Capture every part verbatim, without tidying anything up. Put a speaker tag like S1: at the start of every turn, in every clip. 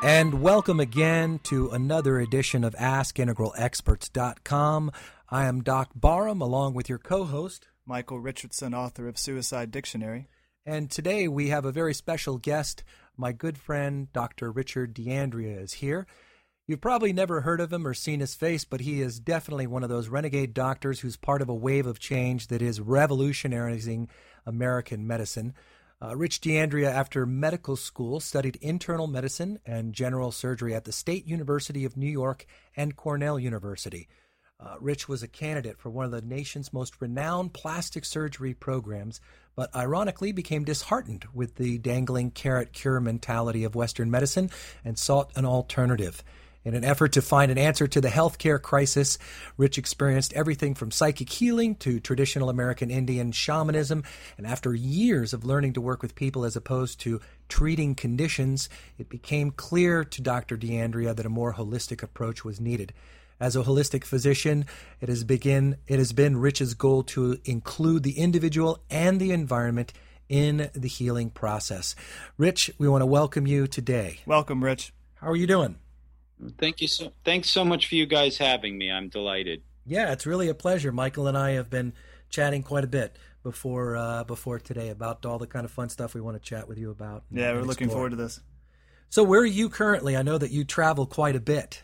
S1: And welcome again to another edition of Ask Integral Experts dot com. I am Doc Barham, along with your co-host,
S2: Michael Richardson, author of Suicide Dictionary.
S1: And today we have a very special guest. My good friend, Doctor Richard D'Andrea, is here. You've probably never heard of him or seen his face, but he is definitely one of those renegade doctors who's part of a wave of change that is revolutionizing American medicine. Uh, Rich D'Andrea, after medical school, studied internal medicine and general surgery at the State University of New York and Cornell University. Uh, Rich was a candidate for one of the nation's most renowned plastic surgery programs, but ironically became disheartened with the dangling carrot cure mentality of Western medicine and sought an alternative. In an effort to find an answer to the healthcare crisis, Rich experienced everything from psychic healing to traditional American Indian shamanism, and after years of learning to work with people as opposed to treating conditions, it became clear to Doctor D'Andrea that a more holistic approach was needed. As a holistic physician, it has begin it has been Rich's goal to include the individual and the environment in the healing process. Rich, we want to welcome you today.
S2: Welcome, Rich.
S1: How are you doing?
S3: Thank you so. Thanks so much for you guys having me. I'm delighted.
S1: Yeah, it's really a pleasure. Michael and I have been chatting quite a bit before uh, before today about all the kind of fun stuff we want to chat with you about.
S2: Yeah, we're looking forward to this.
S1: So where are you currently? I know that you travel quite a bit.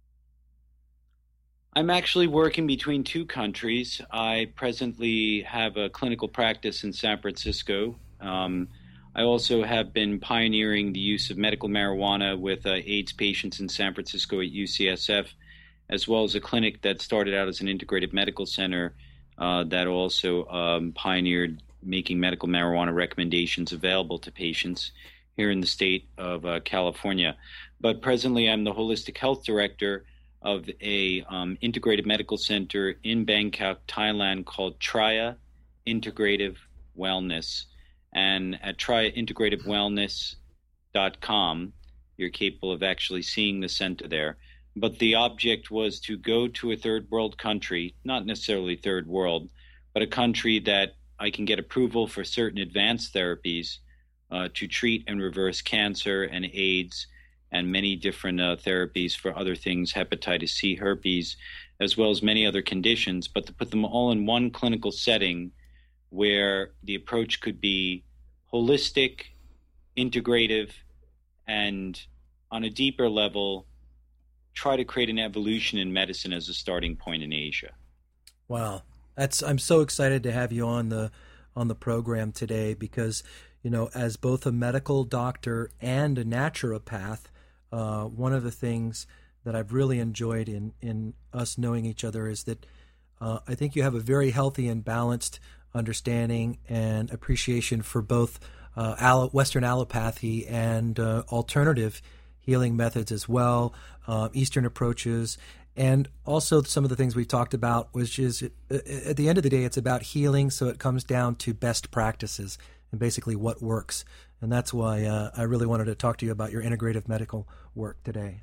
S3: I'm actually working between two countries. I presently have a clinical practice in San Francisco. Um, I also have been pioneering the use of medical marijuana with uh, AIDS patients in San Francisco at U C S F, as well as a clinic that started out as an integrated medical center uh, that also um, pioneered making medical marijuana recommendations available to patients here in the state of uh, California. But presently, I'm the holistic health director of a um, integrated medical center in Bangkok, Thailand called Traya Integrative Wellness. And at traya integrative wellness dot com, you're capable of actually seeing the center there. But the object was to go to a third world country, not necessarily third world, but a country that I can get approval for certain advanced therapies uh, to treat and reverse cancer and AIDS and many different uh, therapies for other things, hepatitis C, herpes, as well as many other conditions, but to put them all in one clinical setting where the approach could be holistic, integrative, and on a deeper level, try to create an evolution in medicine as a starting point in Asia.
S1: Wow. That's I'm so excited to have you on the on the program today because, you know, as both a medical doctor and a naturopath, uh, one of the things that I've really enjoyed in, in us knowing each other is that uh, I think you have a very healthy and balanced understanding and appreciation for both uh, allo- Western allopathy and uh, alternative healing methods as well, uh, Eastern approaches, and also some of the things we've talked about, which is uh, at the end of the day, it's about healing, so it comes down to best practices and basically what works. And that's why uh, I really wanted to talk to you about your integrative medical work today.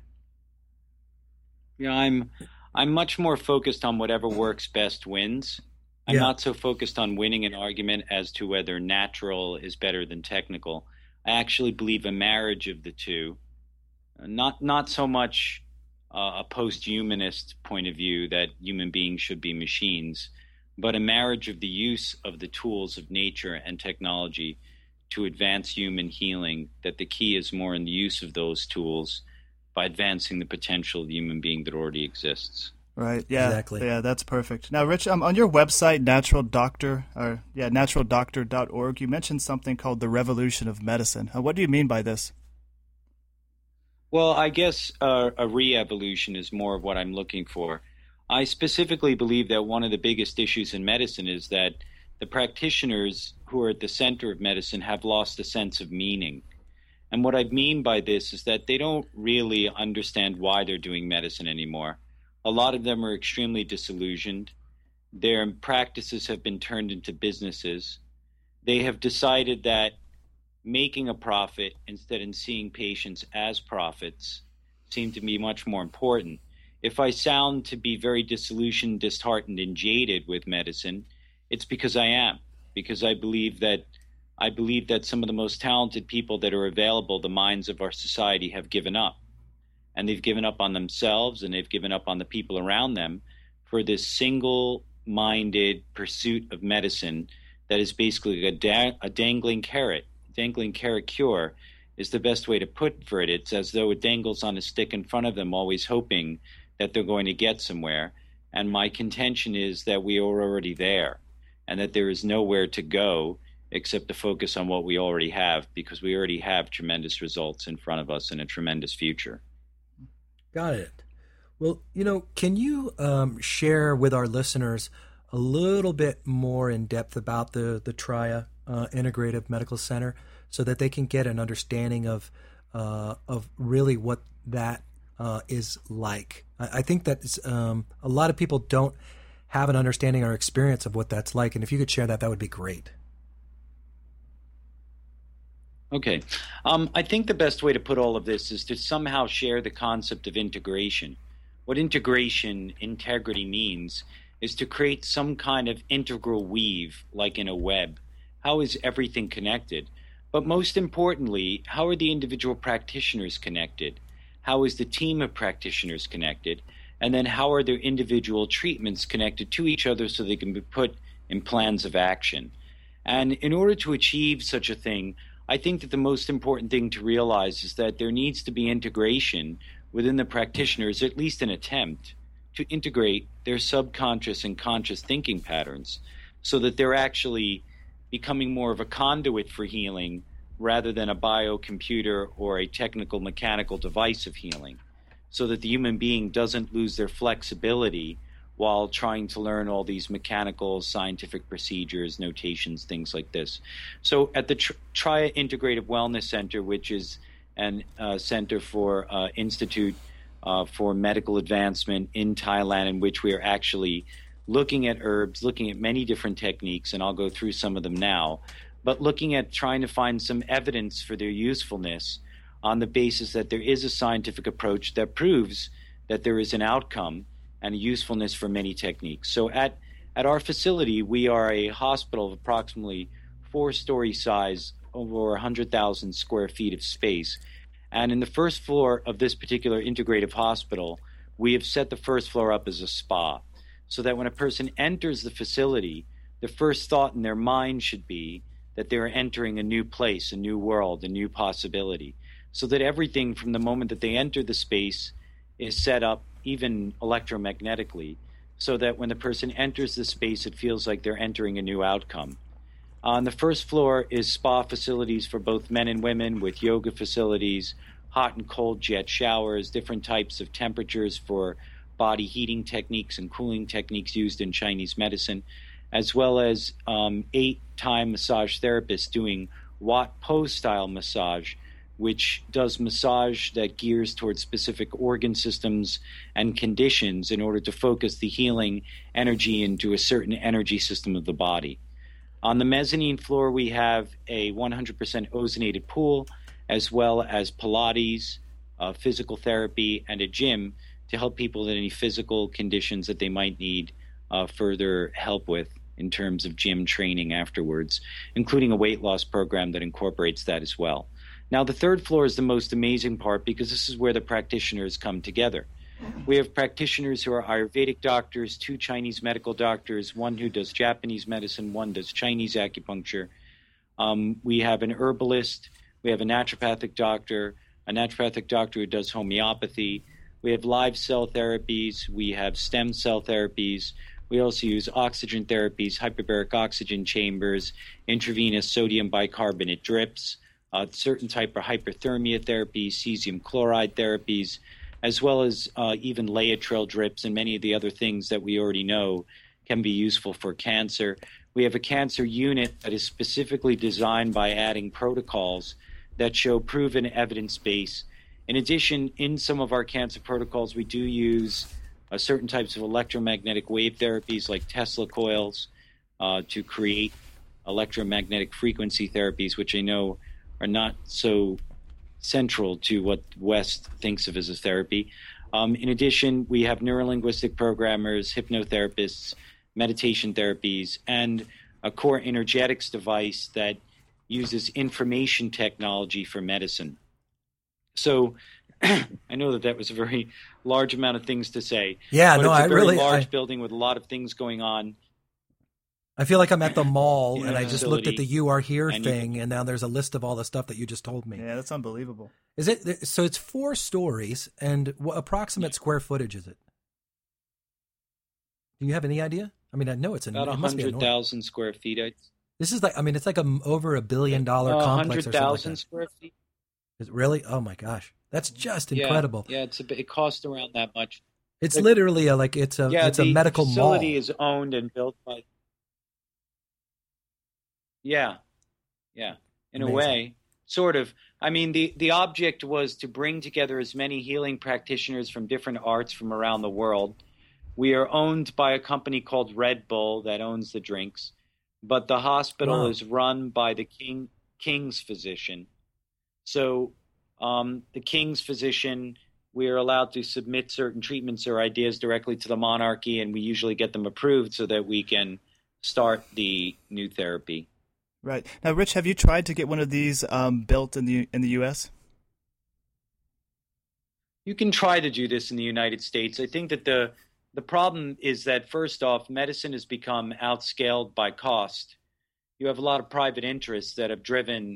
S3: Yeah, I'm I'm much more focused on whatever works best wins. I'm
S1: Yeah.
S3: not so focused on winning an argument as to whether natural is better than technical. I actually believe a marriage of the two, not not so much uh, a post-humanist point of view that human beings should be machines, but a marriage of the use of the tools of nature and technology to advance human healing, that the key is more in the use of those tools by advancing the potential of the human being that already exists.
S2: Right. Yeah.
S1: Exactly.
S2: Yeah, that's perfect. Now, Rich, um, on your website, Natural Doctor, or yeah, natural doctor dot org, you mentioned something called the revolution of medicine. Uh, what do you mean by this?
S3: Well, I guess uh, a re-evolution is more of what I'm looking for. I specifically believe that one of the biggest issues in medicine is that the practitioners who are at the center of medicine have lost a sense of meaning. And what I mean by this is that they don't really understand why they're doing medicine anymore. A lot of them are extremely disillusioned. Their practices have been turned into businesses. They have decided that making a profit instead of seeing patients as profits seem to be much more important. If I sound to be very disillusioned, disheartened, and jaded with medicine, it's because I am, because I believe that I believe that some of the most talented people that are available, the minds of our society, have given up. and they've given up on themselves, and they've given up on the people around them for this single-minded pursuit of medicine that is basically a, da- a dangling carrot. Dangling carrot cure is the best way to put for it. It's as though it dangles on a stick in front of them, always hoping that they're going to get somewhere. And my contention is that we are already there, and that there is nowhere to go except to focus on what we already have, because we already have tremendous results in front of us and a tremendous future.
S1: Got it. Well, you know, can you um, share with our listeners a little bit more in depth about the, the TRIA uh, Integrative Medical Center so that they can get an understanding of uh, of really what that uh, is like? I, I think that um, a lot of people don't have an understanding or experience of what that's like. And if you could share that, that would be great.
S3: Okay. Um, I think the best way to put all of this is to somehow share the concept of integration. What integration, integrity means is to create some kind of integral weave, like in a web. How is everything connected? But most importantly, how are the individual practitioners connected? How is the team of practitioners connected? And then how are their individual treatments connected to each other so they can be put in plans of action? And in order to achieve such a thing, I think that the most important thing to realize is that there needs to be integration within the practitioners, at least an attempt, to integrate their subconscious and conscious thinking patterns so that they're actually becoming more of a conduit for healing rather than a biocomputer or a technical mechanical device of healing, so that the human being doesn't lose their flexibility while trying to learn all these mechanical, scientific procedures, notations, things like this. So at the Tri- TRIA Integrative Wellness Center, which is an uh, center for uh, Institute uh, for Medical Advancement in Thailand, in which we are actually looking at herbs, looking at many different techniques, and I'll go through some of them now, but looking at trying to find some evidence for their usefulness on the basis that there is a scientific approach that proves that there is an outcome and a usefulness for many techniques. So at, at our facility, we are a hospital of approximately four-story size, over one hundred thousand square feet of space. And in the first floor of this particular integrative hospital, we have set the first floor up as a spa, so that when a person enters the facility, the first thought in their mind should be that they're entering a new place, a new world, a new possibility, so that everything from the moment that they enter the space is set up even electromagnetically, so that when the person enters the space, it feels like they're entering a new outcome. On the first floor is spa facilities for both men and women, with yoga facilities, hot and cold jet showers, different types of temperatures for body heating techniques and cooling techniques used in Chinese medicine, as well as um, eight Thai massage therapists doing Wat Po style massage, which does massage that gears towards specific organ systems and conditions in order to focus the healing energy into a certain energy system of the body. On the mezzanine floor, we have a one hundred percent ozonated pool, as well as Pilates, uh, physical therapy, and a gym to help people with any physical conditions that they might need uh, further help with in terms of gym training afterwards, including a weight loss program that incorporates that as well. Now, the third floor is the most amazing part because this is where the practitioners come together. We have practitioners who are Ayurvedic doctors, two Chinese medical doctors, one who does Japanese medicine, one does Chinese acupuncture. Um, we have an herbalist. We have a naturopathic doctor, a naturopathic doctor who does homeopathy. We have live cell therapies. We have stem cell therapies. We also use oxygen therapies, hyperbaric oxygen chambers, intravenous sodium bicarbonate drips, uh, certain type of hyperthermia therapies, cesium chloride therapies, as well as uh, even Laetrile drips and many of the other things that we already know can be useful for cancer. We have a cancer unit that is specifically designed by adding protocols that show proven evidence base. In addition, in some of our cancer protocols, we do use uh, certain types of electromagnetic wave therapies like Tesla coils uh, to create electromagnetic frequency therapies, which I know are not so central to what West thinks of as a therapy. Um, in addition, we have neurolinguistic programmers, hypnotherapists, meditation therapies, and a core energetics device that uses information technology for medicine. So I know that that was a very large amount of things to say.
S1: Yeah,
S3: but
S1: no,
S3: it's a
S1: I
S3: very
S1: really
S3: large
S1: I,
S3: building with a lot of things going on.
S1: I feel like I'm at the mall
S3: in
S1: and
S3: the
S1: I just looked at the
S3: facility,
S1: "You Are Here"
S3: and you
S1: thing, and now there's a list of all the stuff that you just told me.
S2: Yeah, that's unbelievable.
S1: Is it so? It's four stories, and what approximate square footage is it? Do you have any idea? I mean, I know it's an,
S3: about
S1: it must be
S3: one hundred
S1: enormous.
S3: thousand square feet. I,
S1: This is like, I mean, it's like a over a billion dollar
S3: uh,
S1: complex or something like
S3: one hundred thousand
S1: that.
S3: square feet.
S1: Is it really? Oh my gosh, that's just
S3: Yeah,
S1: incredible.
S3: yeah, it's a bit, it costs around that much.
S1: It's
S3: The-
S1: literally a, like it's a
S3: Yeah,
S1: it's
S3: the,
S1: a
S3: the
S1: medical
S3: facility
S1: mall.
S3: is owned and built by. Yeah, yeah, in
S1: Amazing.
S3: a way, sort of. I mean, the the object was to bring together as many healing practitioners from different arts from around the world. We are owned by a company called Red Bull that owns the drinks, but the hospital
S1: Wow.
S3: is run by the king king's physician. So, um, the king's physician, we are allowed to submit certain treatments or ideas directly to the monarchy, and we usually get them approved so that we can start the new therapy.
S2: Right. Now, Rich, have you tried to get one of these um, built in the in the U S?
S3: You can try to do this in the United States. I think that the the problem is that, first off, medicine has become outscaled by cost. You have a lot of private interests that have driven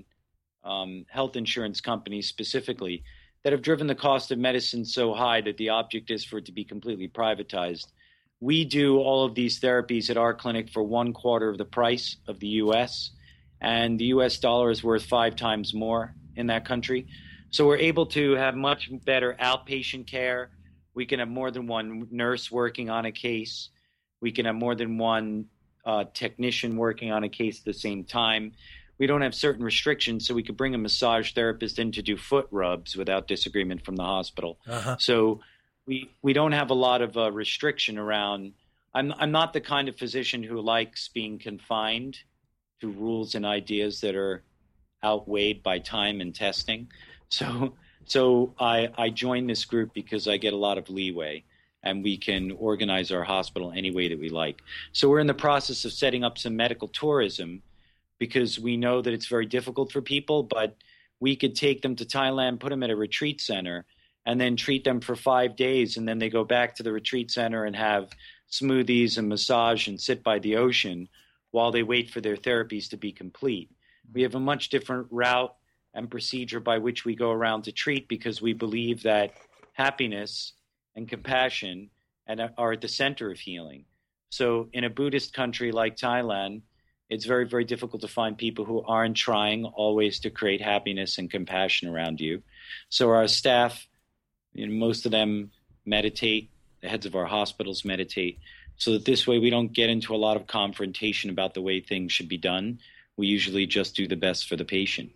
S3: um, health insurance companies specifically that have driven the cost of medicine so high that the object is for it to be completely privatized. We do all of these therapies at our clinic for one quarter of the price of the U S, and the U S dollar is worth five times more in that country. So we're able to have much better outpatient care. We can have more than one nurse working on a case. We can have more than one uh, technician working on a case at the same time. We don't have certain restrictions, so we could bring a massage therapist in to do foot rubs without disagreement from the hospital.
S1: Uh-huh.
S3: So we we don't have a lot of uh, restriction around. I'm I'm not the kind of physician who likes being confined to rules and ideas that are outweighed by time and testing. So so I I joined this group because I get a lot of leeway, and we can organize our hospital any way that we like. So we're in the process of setting up some medical tourism, because we know that it's very difficult for people, but we could take them to Thailand, put them at a retreat center, and then treat them for five days. And then they go back to the retreat center and have smoothies and massage and sit by the ocean while they wait for their therapies to be complete. We have a much different route and procedure by which we go around to treat, because we believe that happiness and compassion and are at the center of healing. So in a Buddhist country like Thailand, it's very, very difficult to find people who aren't trying always to create happiness and compassion around you. So our staff, you know, most of them meditate. The heads of our hospitals meditate, so that this way we don't get into a lot of confrontation about the way things should be done. We usually just do the best for the patient.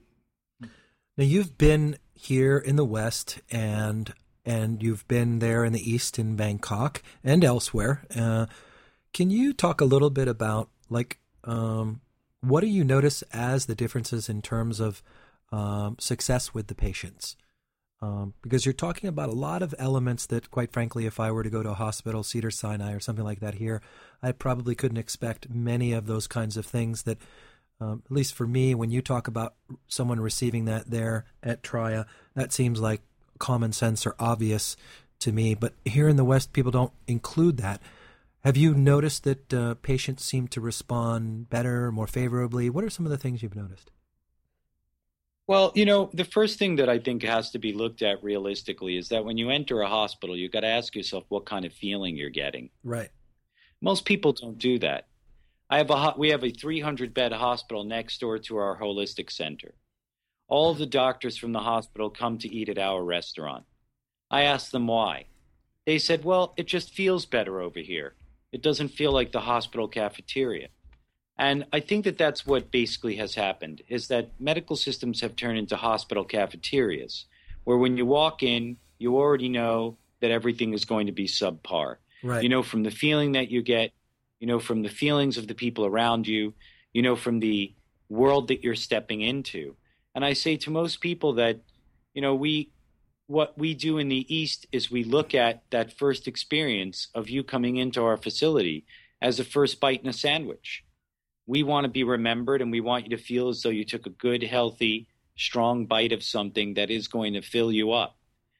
S1: Now, you've been here in the West, and and you've been there in the East in Bangkok and elsewhere. Uh, can you talk a little bit about, like, um, what do you notice as the differences in terms of um, success with the patients? Um, because you're talking about a lot of elements that, quite frankly, if I were to go to a hospital, Cedars-Sinai or something like that here, I probably couldn't expect many of those kinds of things that, um, at least for me, when you talk about someone receiving that there at Tria, that seems like common sense or obvious to me. But here in the West, people don't include that. Have you noticed that uh, patients seem to respond better, more favorably? What are some of the things you've noticed?
S3: Well, you know, the first thing that I think has to be looked at realistically is that when you enter a hospital, you've got to ask yourself what kind of feeling you're getting.
S1: Right.
S3: Most people don't do that. I have a we have a three hundred bed hospital next door to our holistic center. All of the doctors from the hospital come to eat at our restaurant. I asked them why. They said, well, it just feels better over here. It doesn't feel like the hospital cafeteria. And I think that that's what basically has happened, is that medical systems have turned into hospital cafeterias, where when you walk in, you already know that everything is going to be subpar.
S1: Right.
S3: You know from the feeling that you get, you know from the feelings of the people around you, you know from the world that you're stepping into. And I say to most people that, you know, we what we do in the East is we look at that first experience of you coming into our facility as a first bite in a sandwich. We want to be remembered, and we want you to feel as though you took a good, healthy, strong bite of something that is going to fill you up.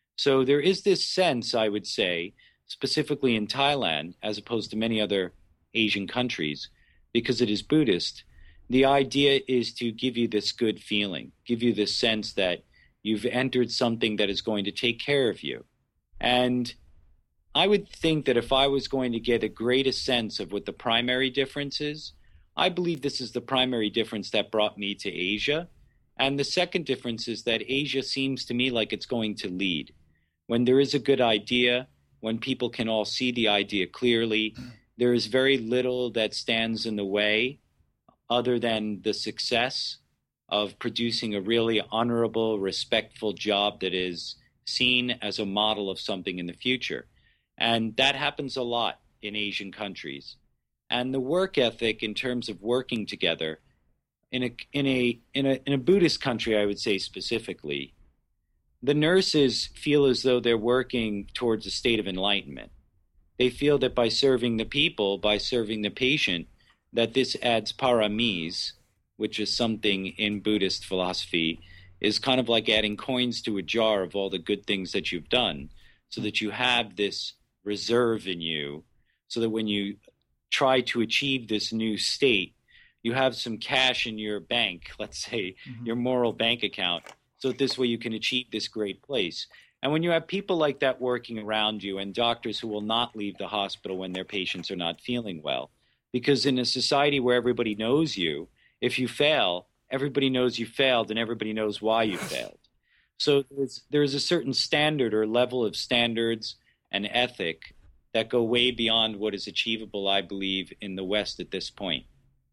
S3: So there is this sense, I would say, specifically in Thailand, as opposed to many other Asian countries, because it is Buddhist, the idea is to give you this good feeling, give you this sense that you've entered something that is going to take care of you. And I would think that if I was going to get a greatest sense of what the primary difference is, I believe this is the primary difference that brought me to Asia. And the second difference is that Asia seems to me like it's going to lead. When there is a good idea, when people can all see the idea clearly, there is very little that stands in the way other than the success of producing a really honorable, respectful job that is seen as a model of something in the future. And that happens a lot in Asian countries. And the work ethic in terms of working together, in a in a in a in a Buddhist country, I would say specifically, the nurses feel as though they're working towards a state of enlightenment. They feel that by serving the people, by serving the patient, that this adds paramis, which is something in Buddhist philosophy, is kind of like adding coins to a jar of all the good things that you've done, so that you have this reserve in you, so that when you try to achieve this new state, you have some cash in your bank, let's say mm-hmm. your moral bank account, so that this way you can achieve this great place. And when you have people like that working around you, and doctors who will not leave the hospital when their patients are not feeling well, because in a society where everybody knows you, if you fail, everybody knows you failed and everybody knows why you failed. So there's, there's a certain standard or level of standards and ethic that go way beyond what is achievable, I believe, in the West at this point.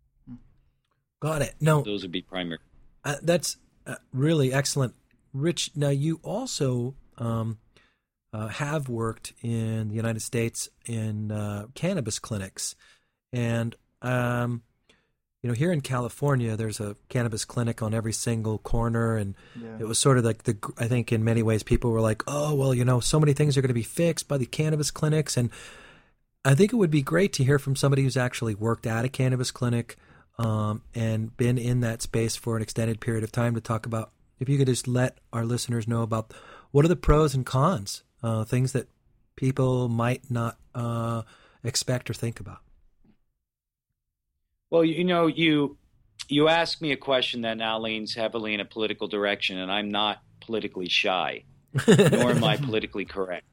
S1: Got it. No,
S3: those would be primary.
S1: Uh, that's uh, really excellent. Rich, now you also um, uh, have worked in the United States in uh, cannabis clinics. And, um, you know, here in California, there's a cannabis clinic on every single corner. And yeah. It was sort of like the, I think in many ways people were like, oh, well, you know, so many things are going to be fixed by the cannabis clinics. And I think it would be great to hear from somebody who's actually worked at a cannabis clinic um, and been in that space for an extended period of time to talk about, if you could just let our listeners know about what are the pros and cons, uh, things that people might not uh, expect or think about.
S3: Well, you know, you you asked me a question that now leans heavily in a political direction, and I'm not politically shy, nor am I politically correct.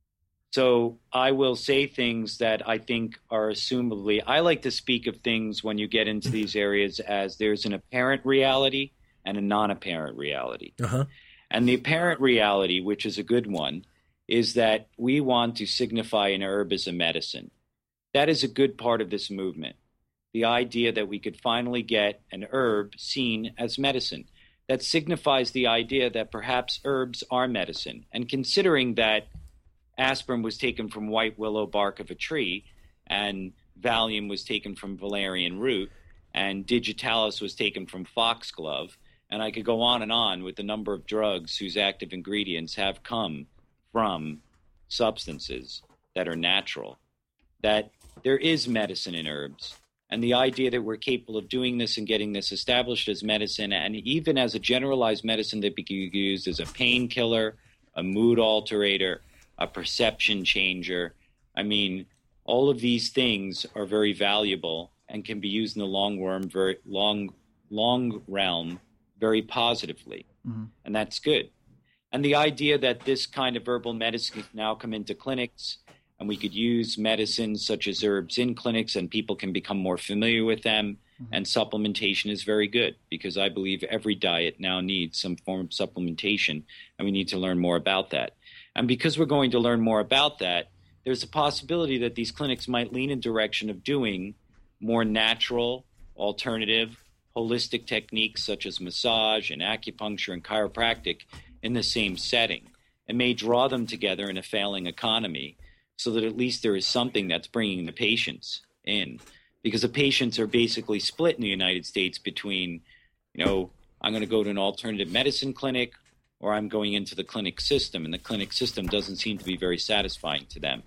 S3: So I will say things that I think are assumably, I like to speak of things when you get into these areas as there's an apparent reality and a non-apparent reality. Uh-huh. And the apparent reality, which is a good one, is that we want to signify an herb as a medicine. That is a good part of this movement. The idea that we could finally get an herb seen as medicine. That signifies the idea that perhaps herbs are medicine. And considering that aspirin was taken from white willow bark of a tree, and Valium was taken from valerian root, and digitalis was taken from foxglove, and I could go on and on with the number of drugs whose active ingredients have come from substances that are natural, that there is medicine in herbs. And the idea that we're capable of doing this and getting this established as medicine, and even as a generalized medicine that can be used as a painkiller, a mood alterator, a perception changer. I mean, all of these things are very valuable and can be used in the long worm, very long, long realm very positively. Mm-hmm. And that's good. And the idea that this kind of herbal medicine can now come into clinics, and we could use medicines such as herbs in clinics, and people can become more familiar with them. Mm-hmm. And supplementation is very good, because I believe every diet now needs some form of supplementation, and we need to learn more about that. And because we're going to learn more about that, there's a possibility that these clinics might lean in direction of doing more natural, alternative, holistic techniques such as massage and acupuncture and chiropractic in the same setting. It may draw them together in a failing economy, so that at least there is something that's bringing the patients in. Because the patients are basically split in the United States between, you know, I'm going to go to an alternative medicine clinic, or I'm going into the clinic system, and the clinic system doesn't seem to be very satisfying to them.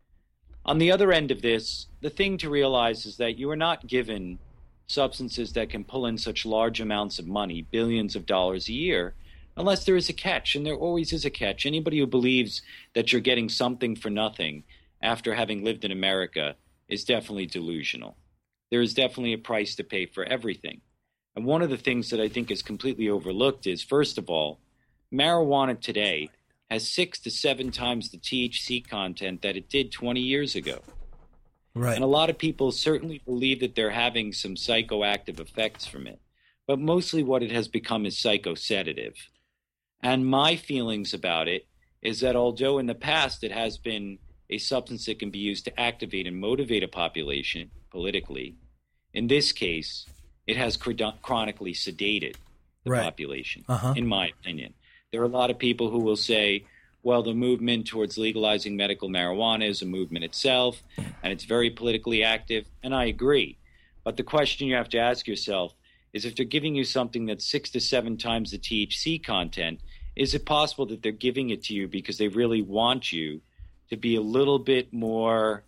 S3: On the other end of this, the thing to realize is that you are not given substances that can pull in such large amounts of money, billions of dollars a year, unless there is a catch, and there always is a catch. Anybody who believes that you're getting something for nothing after having lived in America is definitely delusional. There is definitely a price to pay for everything. And one of the things that I think is completely overlooked is, first of all, marijuana today has six to seven times the T H C content that it did twenty years ago.
S1: Right.
S3: And a lot of people certainly believe that they're having some psychoactive effects from it. But mostly what it has become is psychosedative. And my feelings about it is that although in the past it has been a substance that can be used to activate and motivate a population politically, in this case, it has chronically sedated the
S1: right.
S3: population,
S1: uh-huh.
S3: in my opinion. There are a lot of people who will say, well, the movement towards legalizing medical marijuana is a movement itself, and it's very politically active, and I agree. But the question you have to ask yourself is, if they're giving you something that's six to seven times the T H C content, is it possible that they're giving it to you because they really want you to be a little bit more,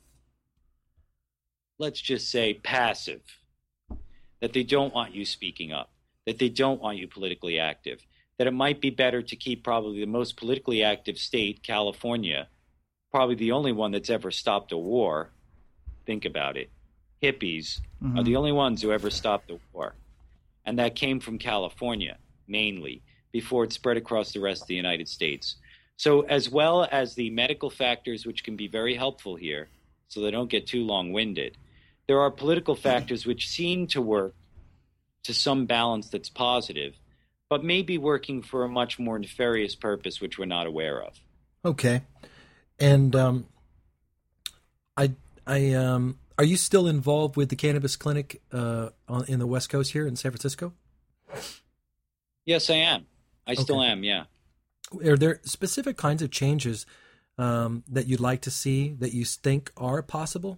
S3: let's just say, passive? That they don't want you speaking up, that they don't want you politically active, that it might be better to keep probably the most politically active state, California, probably the only one that's ever stopped a war. Think about it. Hippies mm-hmm. are the only ones who ever stopped a war. And that came from California, mainly, before it spread across the rest of the United States. So as well as the medical factors, which can be very helpful here, so they don't get too long-winded, there are political factors which seem to work to some balance that's positive, but may be working for a much more nefarious purpose, which we're not aware of.
S1: Okay. And um, I, I, um, are you still involved with the cannabis clinic uh, on, in the West Coast here in San Francisco?
S3: Yes, I am. I
S1: okay.
S3: still am, yeah.
S1: Are there specific kinds of changes um, that you'd like to see that you think are possible?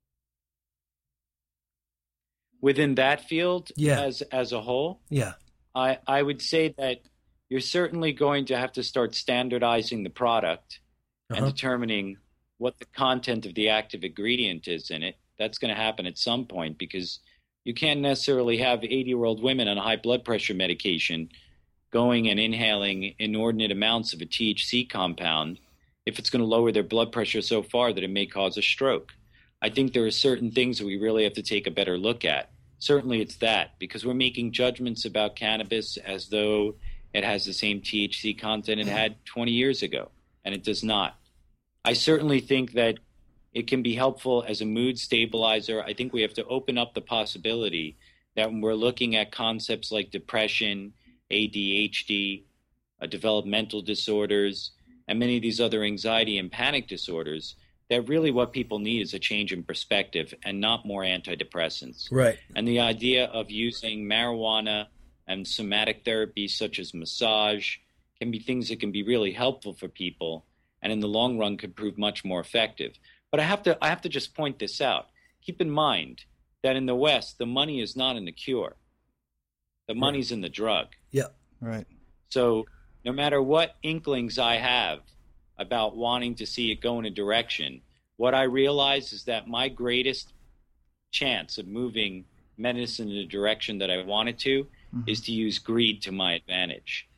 S3: Within that field,
S1: yeah.
S3: as as a whole,
S1: yeah,
S3: I, I would say that you're certainly going to have to start standardizing the product uh-huh. and determining what the content of the active ingredient is in it. That's going to happen at some point, because you can't necessarily have eighty-year-old women on high blood pressure medication going and inhaling inordinate amounts of a T H C compound if it's going to lower their blood pressure so far that it may cause a stroke. I think there are certain things that we really have to take a better look at. Certainly it's that, because we're making judgments about cannabis as though it has the same T H C content it had twenty years ago, and it does not. I certainly think that it can be helpful as a mood stabilizer. I think we have to open up the possibility that when we're looking at concepts like depression, A D H D, uh, developmental disorders, and many of these other anxiety and panic disorders, that really what people need is a change in perspective and not more antidepressants.
S1: Right.
S3: And the idea of using marijuana and somatic therapy such as massage can be things that can be really helpful for people, and in the long run could prove much more effective. But I have to I have to just point this out. Keep in mind that in the West, the money is not in the cure. The money's right. in the drug.
S1: Yeah.
S2: Right.
S3: So no matter what inklings I have about wanting to see it go in a direction, what I realize is that my greatest chance of moving medicine in the direction that I want it to mm-hmm. is to use greed to my advantage.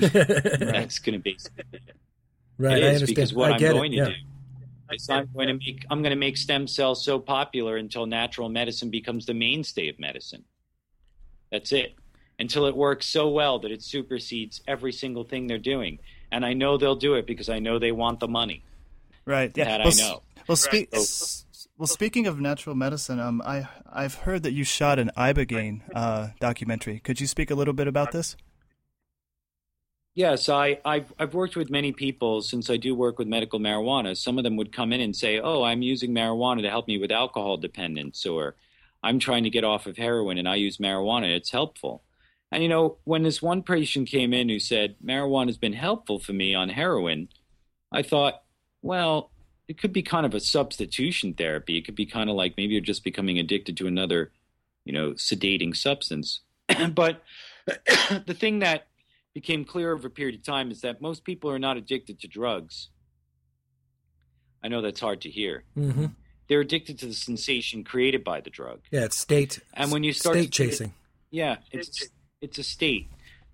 S3: That's going to be it.
S1: Right,
S3: it is,
S1: I understand.
S3: Because what
S1: I
S3: I'm
S1: get
S3: going
S1: it.
S3: to
S1: Yeah.
S3: do is I'm going to make I'm going to make stem cells so popular until natural medicine becomes the mainstay of medicine. That's it. Until it works so well that it supersedes every single thing they're doing. And I know they'll do it because I know they want the money.
S2: Right. Yeah.
S3: That
S2: well,
S3: I know.
S2: Well, spe-
S3: So-
S2: well, speaking of natural medicine, um, I I've heard that you shot an Ibogaine uh, documentary. Could you speak a little bit about this?
S3: Yes, I, I've, I've worked with many people since I do work with medical marijuana. Some of them would come in and say, oh, I'm using marijuana to help me with alcohol dependence, or I'm trying to get off of heroin and I use marijuana. It's helpful. And, you know, when this one patient came in who said, marijuana has been helpful for me on heroin, I thought, well, it could be kind of a substitution therapy. It could be kind of like maybe you're just becoming addicted to another, you know, sedating substance. But the thing that became clear over a period of time is that most people are not addicted to drugs. I know that's hard to hear.
S1: Mm-hmm.
S3: They're addicted to the sensation created by the drug.
S1: Yeah, it's state.
S3: And when you start
S1: state
S3: to,
S1: chasing.
S3: Yeah, it's it's a state.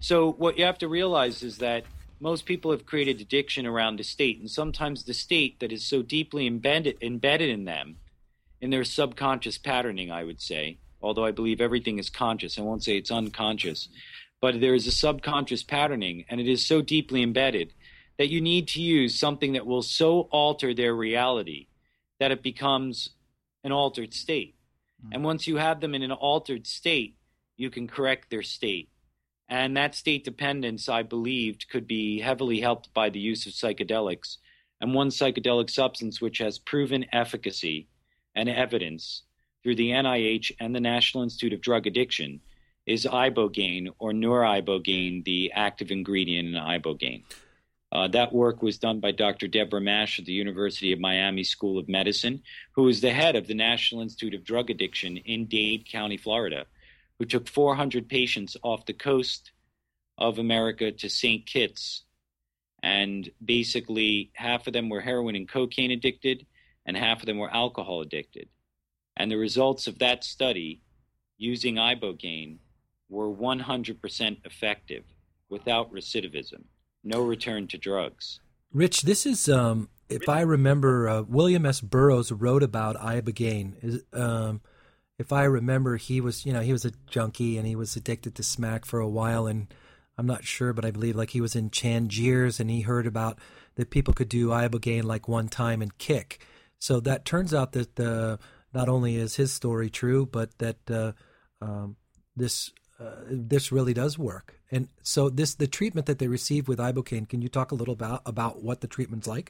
S3: So what you have to realize is that most people have created addiction around the state, and sometimes the state that is so deeply embedded embedded in them, in their subconscious patterning, I would say, although I believe everything is conscious. I won't say it's unconscious, but there is a subconscious patterning, and it is so deeply embedded that you need to use something that will so alter their reality that it becomes an altered state. Mm-hmm. And once you have them in an altered state, you can correct their state. And that state dependence, I believed, could be heavily helped by the use of psychedelics. And one psychedelic substance which has proven efficacy and evidence through the N I H and the National Institute of Drug Addiction is ibogaine, or noribogaine, the active ingredient in ibogaine. Uh, that work was done by Doctor Deborah Mash at the University of Miami School of Medicine, who is the head of the National Institute of Drug Addiction in Dade County, Florida, who took four hundred patients off the coast of America to Saint Kitts. And basically, half of them were heroin and cocaine addicted, and half of them were alcohol addicted. And the results of that study using ibogaine were one hundred percent effective without recidivism. No return to drugs.
S1: Rich, this is, um, if I remember, uh, William S. Burroughs wrote about ibogaine. Is, um, if I remember, he was, you know, he was a junkie and he was addicted to smack for a while. And I'm not sure, but I believe like he was in Tangiers and he heard about that people could do ibogaine like one time and kick. So that turns out that uh, not only is his story true, but that uh, um, this uh, this really does work. And so this the treatment that they receive with ibogaine. Can you talk a little about about what the treatment's like?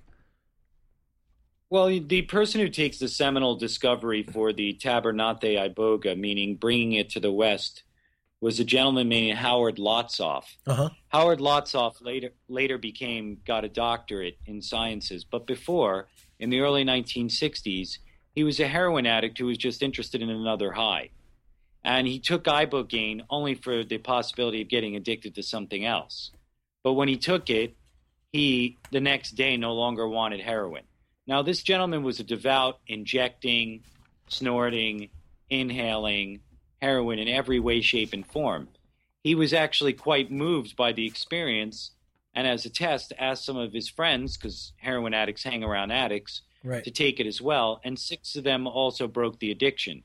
S3: Well, the person who takes the seminal discovery for the Tabernate iboga, meaning bringing it to the West, was a gentleman named Howard Lotsof. Uh-huh. Howard Lotsof later later became got a doctorate in sciences, but before, in the early nineteen sixties, he was a heroin addict who was just interested in another high. And he took ibogaine only for the possibility of getting addicted to something else. But when he took it, he, the next day, no longer wanted heroin. Now, this gentleman was a devout injecting, snorting, inhaling heroin in every way, shape, and form. He was actually quite moved by the experience, and as a test, asked some of his friends, because heroin addicts hang around addicts, right, to take it as well, and six of them also broke the addiction.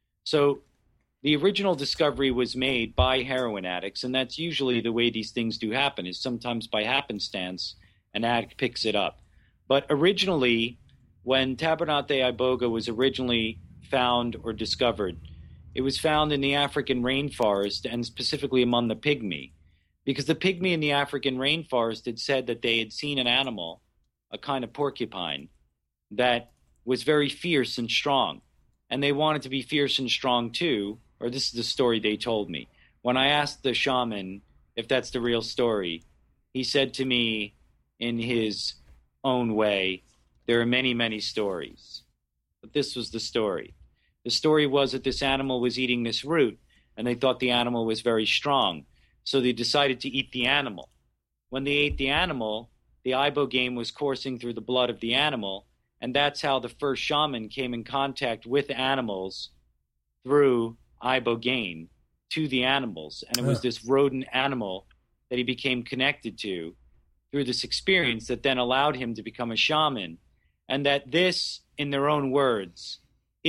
S3: So the original discovery was made by heroin addicts, and that's usually the way these things do happen, is sometimes by happenstance, an addict picks it up. But originally, when Tabernate iboga was originally found or discovered, it was found in the African rainforest, and specifically among the pygmy, because the pygmy in the African rainforest had said that they had seen an animal, a kind of porcupine, that was very fierce and strong. And they wanted to be fierce and strong too, or this is the story they told me. When I asked the shaman if that's the real story, he said to me in his own way, there are many, many stories. But this was the story. The story was that this animal was eating this root, and they thought the animal was very strong. So they decided to eat the animal. When they ate the animal, the ibogaine was coursing through the blood of the animal, and that's how the first shaman came in contact with animals through ibogaine to the animals. And it was this rodent animal that he became connected to through this experience that then allowed him to become a shaman. And that this, in their own words,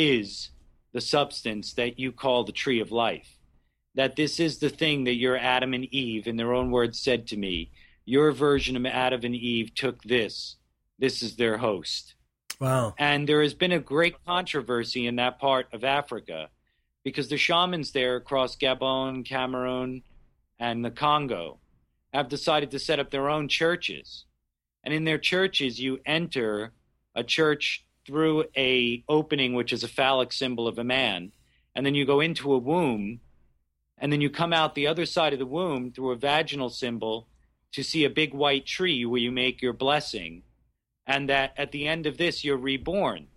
S3: is the substance that you call the tree of life. That this is the thing that your Adam and Eve, in their own words, said to me. Your version of Adam and Eve took this. This is their host.
S1: Wow.
S3: And there has been a great controversy in that part of Africa because the shamans there across Gabon, Cameroon, and the Congo have decided to set up their own churches. And in their churches, you enter a church through a opening, which is a phallic symbol of a man. And then you go into a womb, and then you come out the other side of the womb through a vaginal symbol to see a big white tree where you make your blessing. And that at the end of this, you're reborn.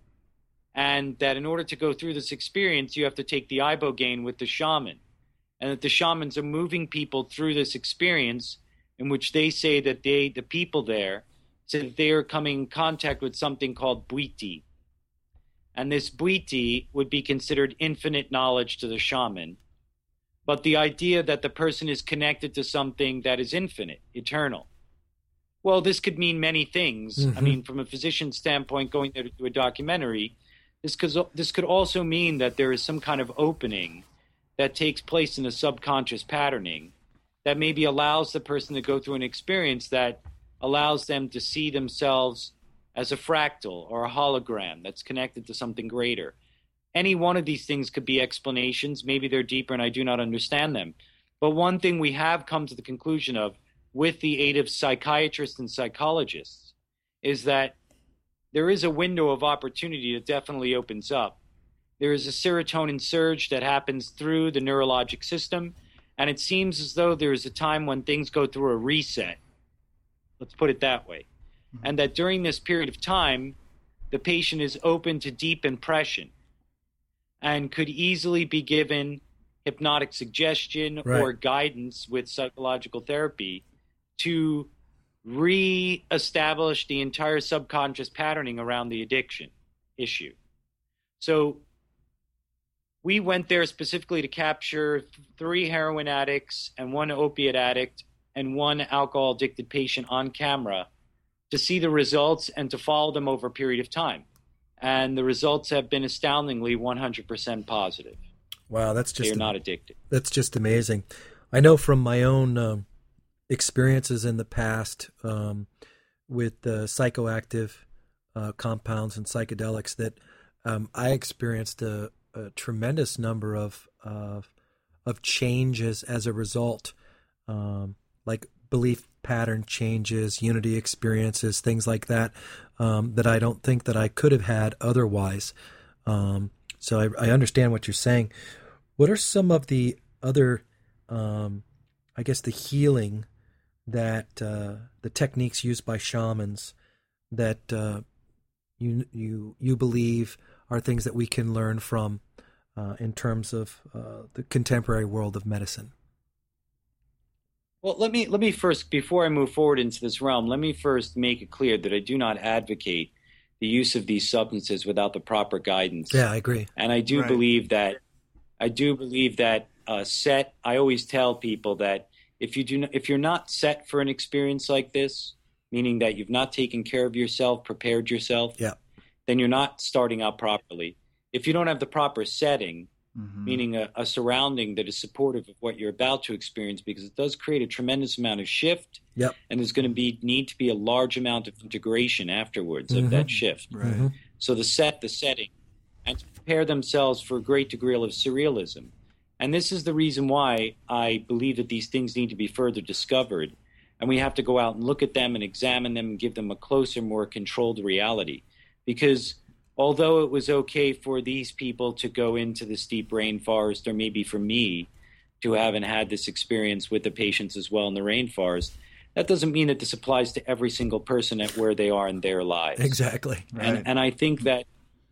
S3: And that in order to go through this experience, you have to take the ibogaine with the shaman. And that the shamans are moving people through this experience in which they say that they, the people there, say that they are coming in contact with something called bwiti. And this bwiti would be considered infinite knowledge to the shaman. but the idea that the person is connected to something that is infinite, eternal. Well, this could mean many things. Mm-hmm. I mean, from a physician's standpoint, going there to do a documentary, this could, this could also mean that there is some kind of opening that takes place in the subconscious patterning that maybe allows the person to go through an experience that allows them to see themselves as a fractal or a hologram that's connected to something greater. Any one of these things could be explanations. Maybe they're deeper and I do not understand them. But one thing we have come to the conclusion of with the aid of psychiatrists and psychologists is that there is a window of opportunity that definitely opens up. There is a serotonin surge that happens through the neurologic system, and it seems as though there is a time when things go through a reset. Let's put it that way. Mm-hmm. And that during this period of time, the patient is open to deep impression and could easily be given hypnotic suggestion right. or guidance with psychological therapy to re-establish the entire subconscious patterning around the addiction issue. So we went there specifically to capture three heroin addicts and one opiate addict and one alcohol-addicted patient on camera to see the results and to follow them over a period of time. And the results have been astoundingly one hundred percent positive.
S1: Wow, that's just...
S3: They're not addicted.
S1: That's just amazing. I know from my own um, experiences in the past um, with uh, psychoactive uh, compounds and psychedelics that um, I experienced a, a tremendous number of, of of changes as a result, um, like belief pattern changes, unity experiences, things like that, um, that I don't think that I could have had otherwise. Um, so I, I understand what you're saying. What are some of the other, um, I guess, the healing that uh, the techniques used by shamans that uh, you you you believe are things that we can learn from uh, in terms of uh, the contemporary world of medicine?
S3: Well, let me let me first, before I move forward into this realm, let me first make it clear that I do not advocate the use of these substances without the proper guidance.
S1: Yeah, I agree.
S3: And I do
S2: right.
S3: believe that I do believe that uh, set. I always tell people that if you do not, if you're not set for an experience like this, meaning that you've not taken care of yourself, prepared yourself,
S1: yeah.
S3: then you're not starting out properly. If you don't have the proper setting, mm-hmm. meaning a, a surrounding that is supportive of what you're about to experience, because it does create a tremendous amount of shift,
S1: yep.
S3: and there's going to be need to be a large amount of integration afterwards
S1: mm-hmm.
S3: of that shift.
S2: Right.
S1: Mm-hmm.
S3: So the set, the setting, and to prepare themselves for a great degree of surrealism. And this is the reason why I believe that these things need to be further discovered, and we have to go out and look at them and examine them and give them a closer, more controlled reality. Because although it was okay for these people to go into this deep rainforest, or maybe for me to haven't had this experience with the patients as well in the rainforest, that doesn't mean that this applies to every single person at where they are in their lives.
S1: Exactly.
S2: Right.
S3: And, and I think that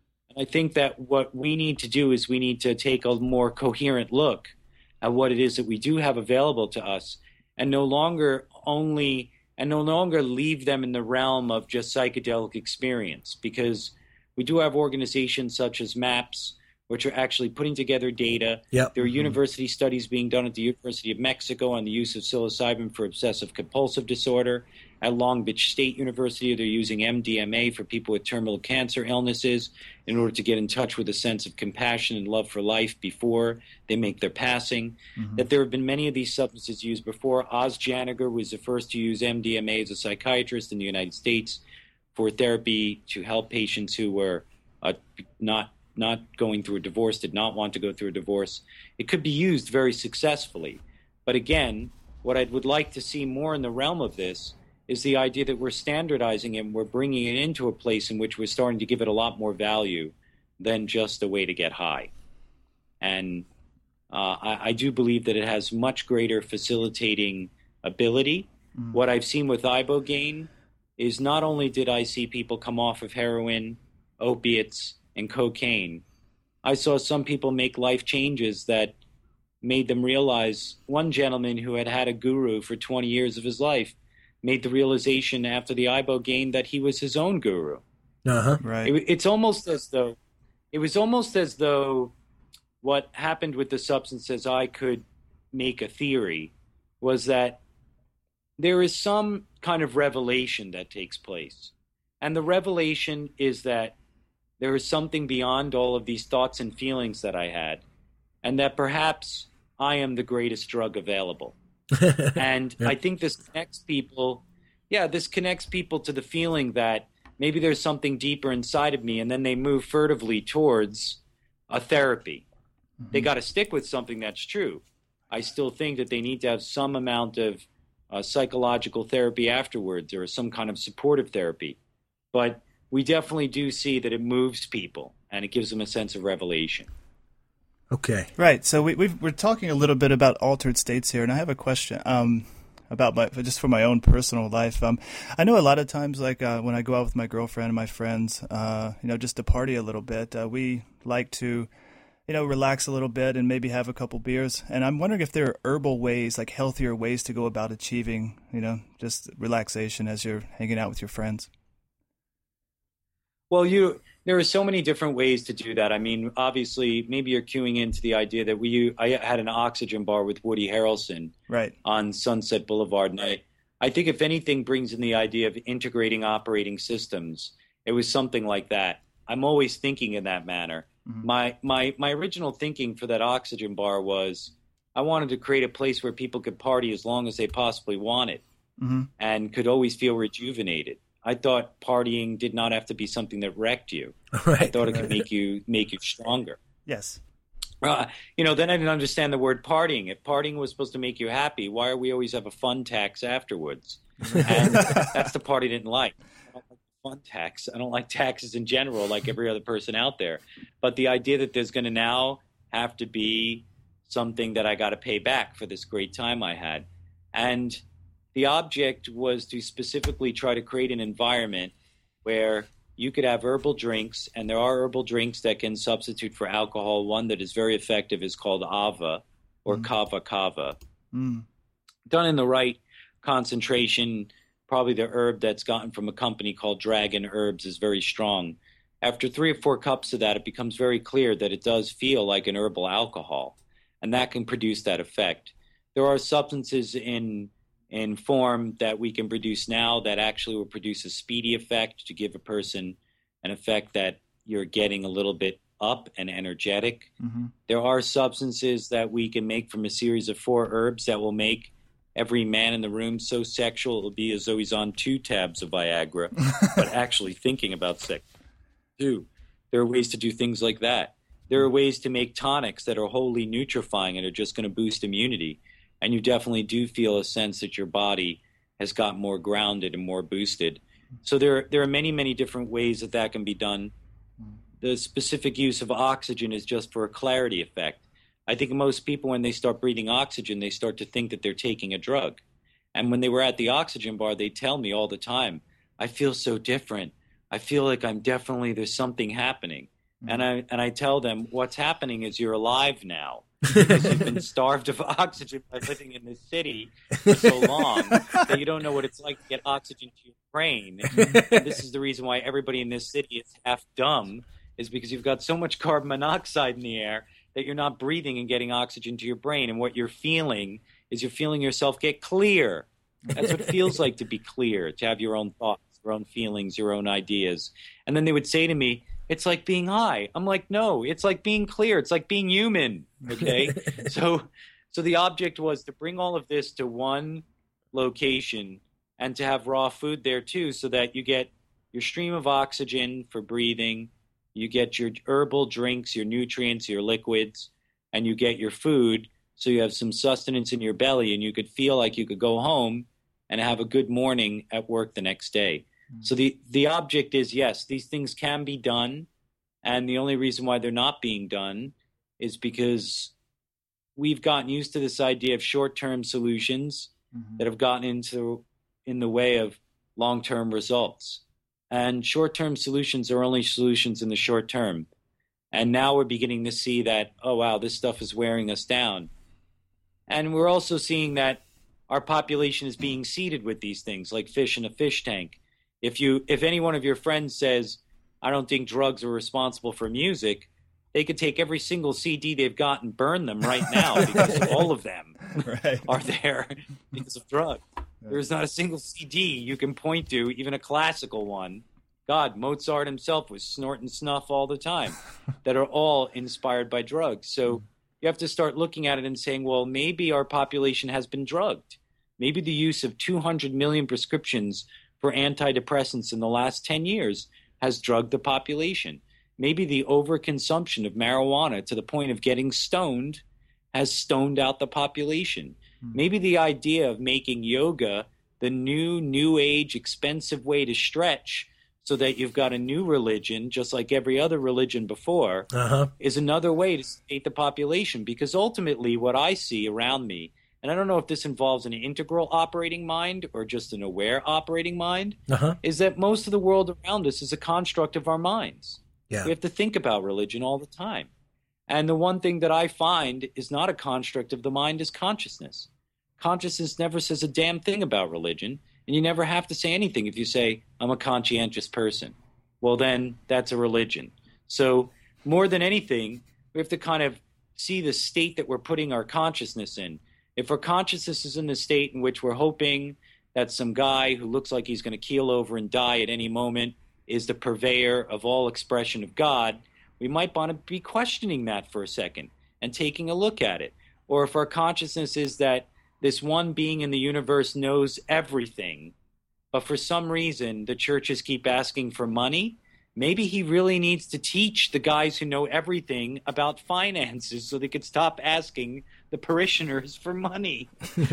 S3: I think that what we need to do is we need to take a more coherent look at what it is that we do have available to us, and no longer only and no longer leave them in the realm of just psychedelic experience, because we do have organizations such as MAPS, which are actually putting together data.
S1: Yep.
S3: There are
S1: mm-hmm.
S3: university studies being done at the University of Mexico on the use of psilocybin for obsessive compulsive disorder. At Long Beach State University, they're using M D M A for people with terminal cancer illnesses in order to get in touch with a sense of compassion and love for life before they make their passing. Mm-hmm. That there have been many of these substances used before. Oz Janiger was the first to use M D M A as a psychiatrist in the United States for therapy to help patients who were uh, not not going through a divorce, did not want to go through a divorce. It could be used very successfully. But again, what I would like to see more in the realm of this is the idea that we're standardizing it and we're bringing it into a place in which we're starting to give it a lot more value than just a way to get high. And uh, I, I do believe that it has much greater facilitating ability. Mm. What I've seen with ibogaine is not only did I see people come off of heroin, opiates, and cocaine, I saw some people make life changes that made them realize. One gentleman who had had a guru for twenty years of his life made the realization after the ibogaine that he was his own guru.
S1: Uh-huh.
S2: Right.
S3: It, it's almost as though, it was almost as though what happened with the substances, I could make a theory was that there is some kind of revelation that takes place. And the revelation is that there is something beyond all of these thoughts and feelings that I had, and that perhaps I am the greatest drug available. And
S1: yeah.
S3: I think this connects people. Yeah, this connects people to the feeling that maybe there's something deeper inside of me, and then they move furtively towards a therapy. Mm-hmm. They got to stick with something that's true. I still think that they need to have some amount of uh, psychological therapy afterwards, or some kind of supportive therapy. But we definitely do see that it moves people, and it gives them a sense of revelation.
S1: Okay.
S2: Right. So we, we've, we're talking a little bit about altered states here, and I have a question um, about my just for my own personal life. Um, I know a lot of times, like uh, when I go out with my girlfriend and my friends, uh, you know, just to party a little bit, uh, we like to, you know, relax a little bit and maybe have a couple beers. And I'm wondering if there are herbal ways, like healthier ways to go about achieving, you know, just relaxation as you're hanging out with your friends.
S3: Well, you there are so many different ways to do that. I mean, obviously, maybe you're cueing into the idea that we I had an oxygen bar with Woody Harrelson
S2: right.
S3: on Sunset Boulevard, and I, I think if anything brings in the idea of integrating operating systems, it was something like that. I'm always thinking in that manner. Mm-hmm. My my my original thinking for that oxygen bar was I wanted to create a place where people could party as long as they possibly wanted, mm-hmm. and could always feel rejuvenated. I thought partying did not have to be something that wrecked you.
S1: Right,
S3: I thought it
S1: right.
S3: could make you make you stronger.
S2: Yes.
S3: Uh, you know, then I didn't understand the word partying. If partying was supposed to make you happy, why are we always have a fun tax afterwards? And that's the part I didn't like. I don't like fun tax. I don't like taxes in general, like every other person out there. But the idea that there's going to now have to be something that I got to pay back for this great time I had. And the object was to specifically try to create an environment where you could have herbal drinks, and there are herbal drinks that can substitute for alcohol. One that is very effective is called Ava or mm. Kava Kava. Mm. Done in the right concentration, probably the herb that's gotten from a company called Dragon Herbs is very strong. After three or four cups of that, it becomes very clear that it does feel like an herbal alcohol, and that can produce that effect. There are substances in in form that we can produce now that actually will produce a speedy effect to give a person an effect that you're getting a little bit up and energetic. Mm-hmm. There are substances that we can make from a series of four herbs that will make every man in the room so sexual it'll be as though he's on two tabs of Viagra, but actually thinking about sex too. There are ways to do things like that. There are ways to make tonics that are wholly nutrifying and are just going to boost immunity. And you definitely do feel a sense that your body has got more grounded and more boosted. So there, there are many, many different ways that that can be done. The specific use of oxygen is just for a clarity effect. I think most people, when they start breathing oxygen, they start to think that they're taking a drug. And when they were at the oxygen bar, they tell me all the time, I feel so different. I feel like I'm definitely, there's something happening. Mm-hmm. And I and I tell them, what's happening is you're alive now. Because you've been starved of oxygen by living in this city for so long that you don't know what it's like to get oxygen to your brain. And this is the reason why everybody in this city is half dumb, is because you've got so much carbon monoxide in the air that you're not breathing and getting oxygen to your brain. And what you're feeling is you're feeling yourself get clear. That's what it feels like to be clear, to have your own thoughts, your own feelings, your own ideas. And then they would say to me, it's like being high. I'm like, no, it's like being clear. It's like being human. Okay. so, so the object was to bring all of this to one location and to have raw food there too, so that you get your stream of oxygen for breathing, you get your herbal drinks, your nutrients, your liquids, and you get your food. So you have some sustenance in your belly, and you could feel like you could go home and have a good morning at work the next day. So the, the object is, yes, these things can be done, and the only reason why they're not being done is because we've gotten used to this idea of short-term solutions mm-hmm. that have gotten into in the way of long-term results. And short-term solutions are only solutions in the short term. And now we're beginning to see that, oh, wow, this stuff is wearing us down. And we're also seeing that our population is being seeded with these things, like fish in a fish tank. If you, if any one of your friends says, I don't think drugs are responsible for music, they could take every single C D they've got and burn them right now because all of them
S2: right.
S3: are there because of drugs. There's not a single C D you can point to, even a classical one. God, Mozart himself was snorting snuff all the time, that are all inspired by drugs. So you have to start looking at it and saying, well, maybe our population has been drugged. Maybe the use of two hundred million prescriptions for antidepressants in the last ten years has drugged the population. Maybe the overconsumption of marijuana to the point of getting stoned has stoned out the population. Mm. Maybe the idea of making yoga the new, new age, expensive way to stretch so that you've got a new religion, just like every other religion before, uh-huh. is another way to state the population. Because ultimately what I see around me, and I don't know if this involves an integral operating mind or just an aware operating mind, uh-huh. is that most of the world around us is a construct of our minds. Yeah. We have to think about religion all the time. And the one thing that I find is not a construct of the mind is consciousness. Consciousness never says a damn thing about religion, and you never have to say anything if you say, I'm a conscientious person. Well, then that's a religion. So more than anything, we have to kind of see the state that we're putting our consciousness in. If our consciousness is in the state in which we're hoping that some guy who looks like he's going to keel over and die at any moment is the purveyor of all expression of God, we might want to be questioning that for a second and taking a look at it. Or if our consciousness is that this one being in the universe knows everything, but for some reason the churches keep asking for money, maybe he really needs to teach the guys who know everything about finances so they could stop asking the parishioners for money.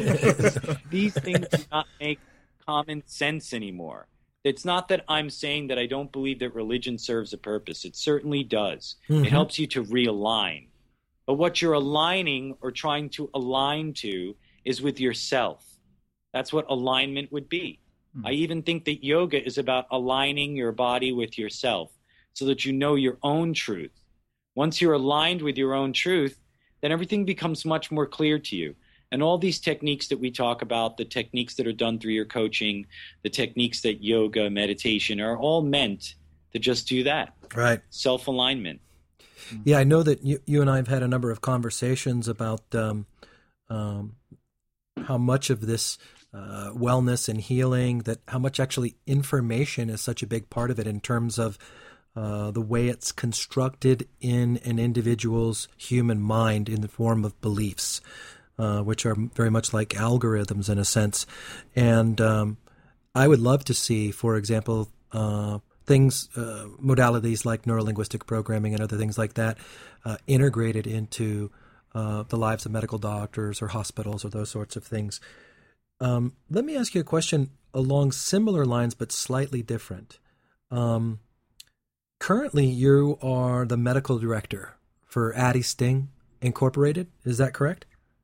S3: These things do not make common sense anymore. It's not that I'm saying that I don't believe that religion serves a purpose. It certainly does. Mm-hmm. It helps you to realign. But what you're aligning or trying to align to is with yourself. That's what alignment would be. Mm-hmm. I even think that yoga is about aligning your body with yourself so that you know your own truth. Once you're aligned with your own truth, then everything becomes much more clear to you. And all these techniques that we talk about, the techniques that are done through your coaching, the techniques that yoga, meditation are all meant to just do that.
S1: Right.
S3: Self-alignment.
S1: Yeah, I know that you, you and I have had a number of conversations about um, um, how much of this uh, wellness and healing, that how much actually information is such a big part of it in terms of uh, the way it's constructed in an individual's human mind in the form of beliefs. Uh, which are very much like algorithms in a sense. And um, I would love to see, for example, uh, things, uh, modalities like neurolinguistic programming and other things like that uh, integrated into uh, the lives of medical doctors or hospitals or those sorts of things. Um, let me ask you a question along similar lines but slightly different. Um, currently, you are the medical director for Addistem Incorporated. Is that correct?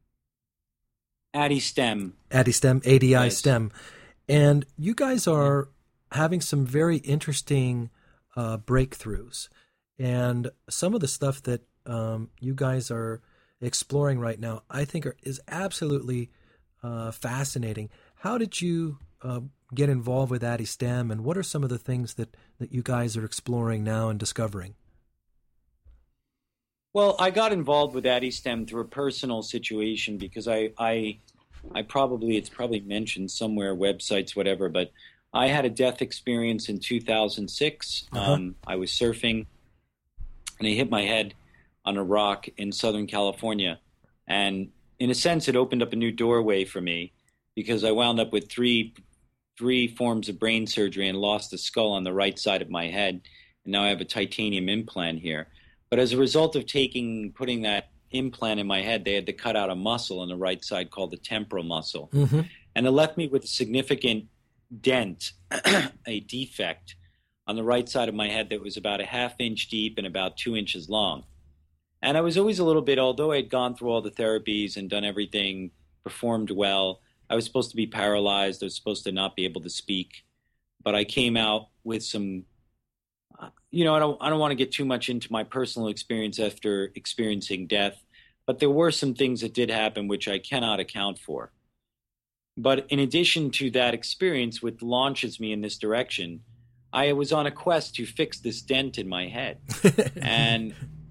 S3: Addistem.
S1: Addistem, A D I yes. STEM. And you guys are having some very interesting uh, breakthroughs. And some of the stuff that um, you guys are exploring right now, I think are, is absolutely uh, fascinating. How did you uh, get involved with Addistem, and what are some of the things that, that you guys are exploring now and discovering?
S3: Well, I got involved with Addistem through a personal situation because I, I, I probably, it's probably mentioned somewhere, websites, whatever, but I had a death experience in two thousand six. Uh-huh. Um, I was surfing and I hit my head on a rock in Southern California. And in a sense, it opened up a new doorway for me because I wound up with three, three forms of brain surgery and lost a skull on the right side of my head. And now I have a titanium implant here. But as a result of taking, putting that implant in my head, they had to cut out a muscle on the right side called the temporal muscle. Mm-hmm. And it left me with a significant dent, a defect on the right side of my head that was about a half inch deep and about two inches long. And I was always a little bit, although I had gone through all the therapies and done everything, performed well, I was supposed to be paralyzed. I was supposed to not be able to speak. But I came out with some... You know, I don't I don't want to get too much into my personal experience after experiencing death, but there were some things that did happen which I cannot account for. But in addition to that experience, which launches me in this direction, I was on a quest to fix this dent in my head. And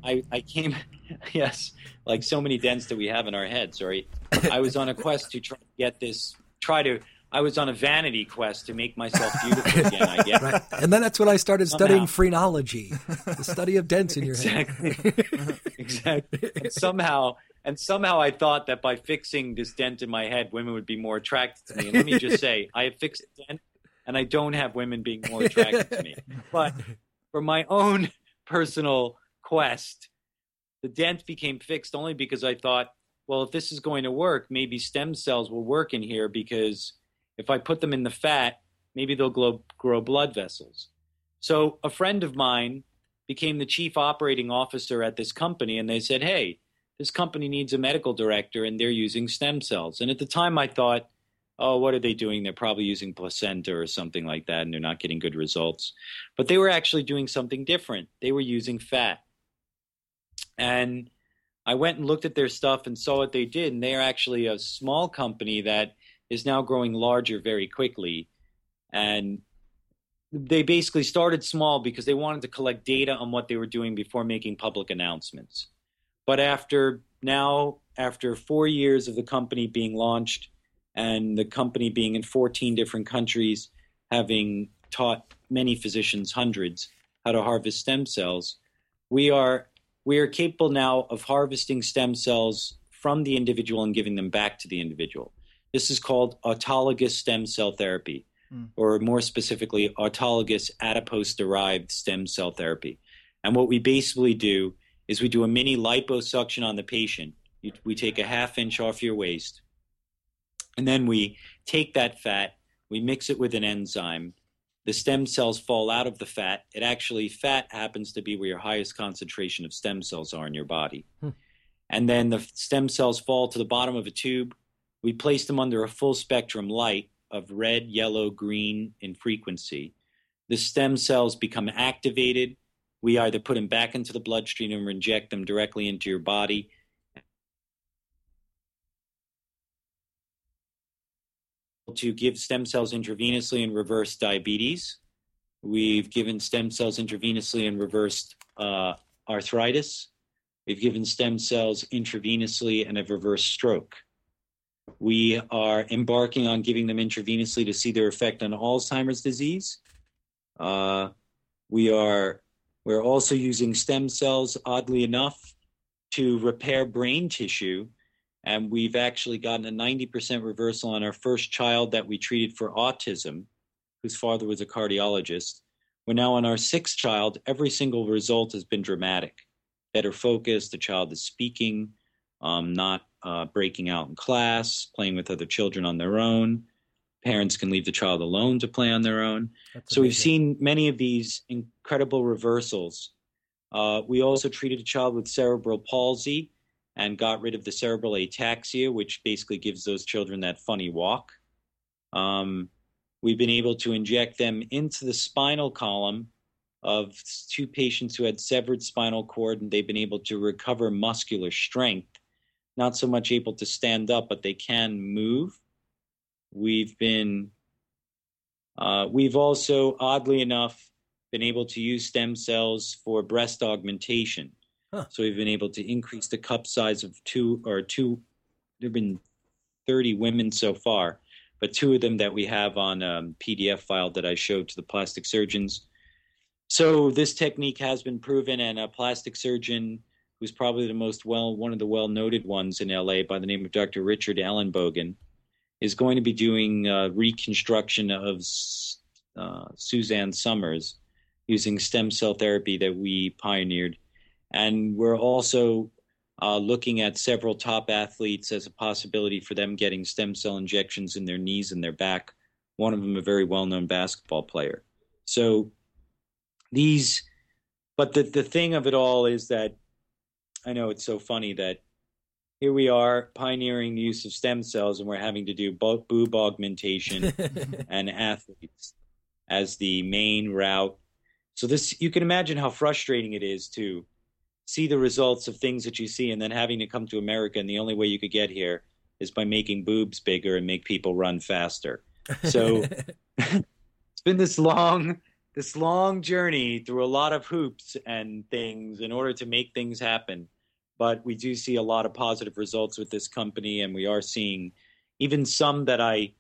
S3: I, I came, yes, like so many dents that we have in our head, sorry. I was on a quest to try to get this, try to, I was on a vanity quest to make myself beautiful again, I guess.
S1: Right. And then that's when I started
S3: Somehow.
S1: studying phrenology, the study of dents in your
S3: exactly.
S1: head.
S3: Exactly. And somehow, and somehow I thought that by fixing this dent in my head, women would be more attracted to me. And let me just say, I have fixed a dent, and I don't have women being more attracted to me. But for my own personal quest, the dent became fixed only because I thought, well, if this is going to work, maybe stem cells will work in here, because if I put them in the fat, maybe they'll grow, grow blood vessels. So a friend of mine became the chief operating officer at this company, and they said, hey, this company needs a medical director, and they're using stem cells. And at the time I thought, oh, what are they doing? They're probably using placenta or something like that, and they're not getting good results. But they were actually doing something different. They were using fat. And I went and looked at their stuff and saw what they did, and they are actually a small company that is now growing larger very quickly. And they basically started small because they wanted to collect data on what they were doing before making public announcements. But after now, after four years of the company being launched and the company being in fourteen different countries, having taught many physicians, hundreds, how to harvest stem cells, we are we are capable now of harvesting stem cells from the individual and giving them back to the individual. This is called autologous stem cell therapy, mm. or more specifically, autologous adipose-derived stem cell therapy. And what we basically do is we do a mini liposuction on the patient. We take a half inch off your waist, and then we take that fat, we mix it with an enzyme. The stem cells fall out of the fat. It actually, fat happens to be where your highest concentration of stem cells are in your body. Hmm. And then the stem cells fall to the bottom of a tube. We place them under a full spectrum light of red, yellow, green in frequency. The stem cells become activated. We either put them back into the bloodstream or inject them directly into your body. To give stem cells intravenously and reverse diabetes. We've given stem cells intravenously and reversed uh, arthritis. We've given stem cells intravenously and have reversed stroke. We are embarking on giving them intravenously to see their effect on Alzheimer's disease. Uh, we are we're also using stem cells, oddly enough, to repair brain tissue. And we've actually gotten a ninety percent reversal on our first child that we treated for autism, whose father was a cardiologist. We're now on our sixth child. Every single result has been dramatic. Better focus, the child is speaking, um, not uh, breaking out in class, playing with other children on their own. Parents can leave the child alone to play on their own. That's so amazing. We've seen many of these incredible reversals. Uh, we also treated a child with cerebral palsy and got rid of the cerebral ataxia, which basically gives those children that funny walk. Um, we've been able to inject them into the spinal column of two patients who had severed spinal cord, and they've been able to recover muscular strength, not so much able to stand up, but they can move. We've been, uh, we've also, oddly enough, been able to use stem cells for breast augmentation. Huh. So we've been able to increase the cup size of two or two. There have been thirty women so far, but two of them that we have on a P D F file that I showed to the plastic surgeons. So this technique has been proven, and a plastic surgeon who's probably the most well, one of the well-noted ones in L A by the name of Doctor Richard Ellenbogen is going to be doing uh, reconstruction of uh, Suzanne Summers using stem cell therapy that we pioneered. And we're also uh, looking at several top athletes as a possibility for them getting stem cell injections in their knees and their back. One of them a very well-known basketball player. So these, but the, the thing of it all is that, I know it's so funny that here we are pioneering the use of stem cells, and we're having to do bo- boob augmentation and athletes as the main route. So this, you can imagine how frustrating it is to see the results of things that you see and then having to come to America, and the only way you could get here is by making boobs bigger and make people run faster. So it's been this long, this long journey through a lot of hoops and things in order to make things happen. But we do see a lot of positive results with this company, and we are seeing even some that I,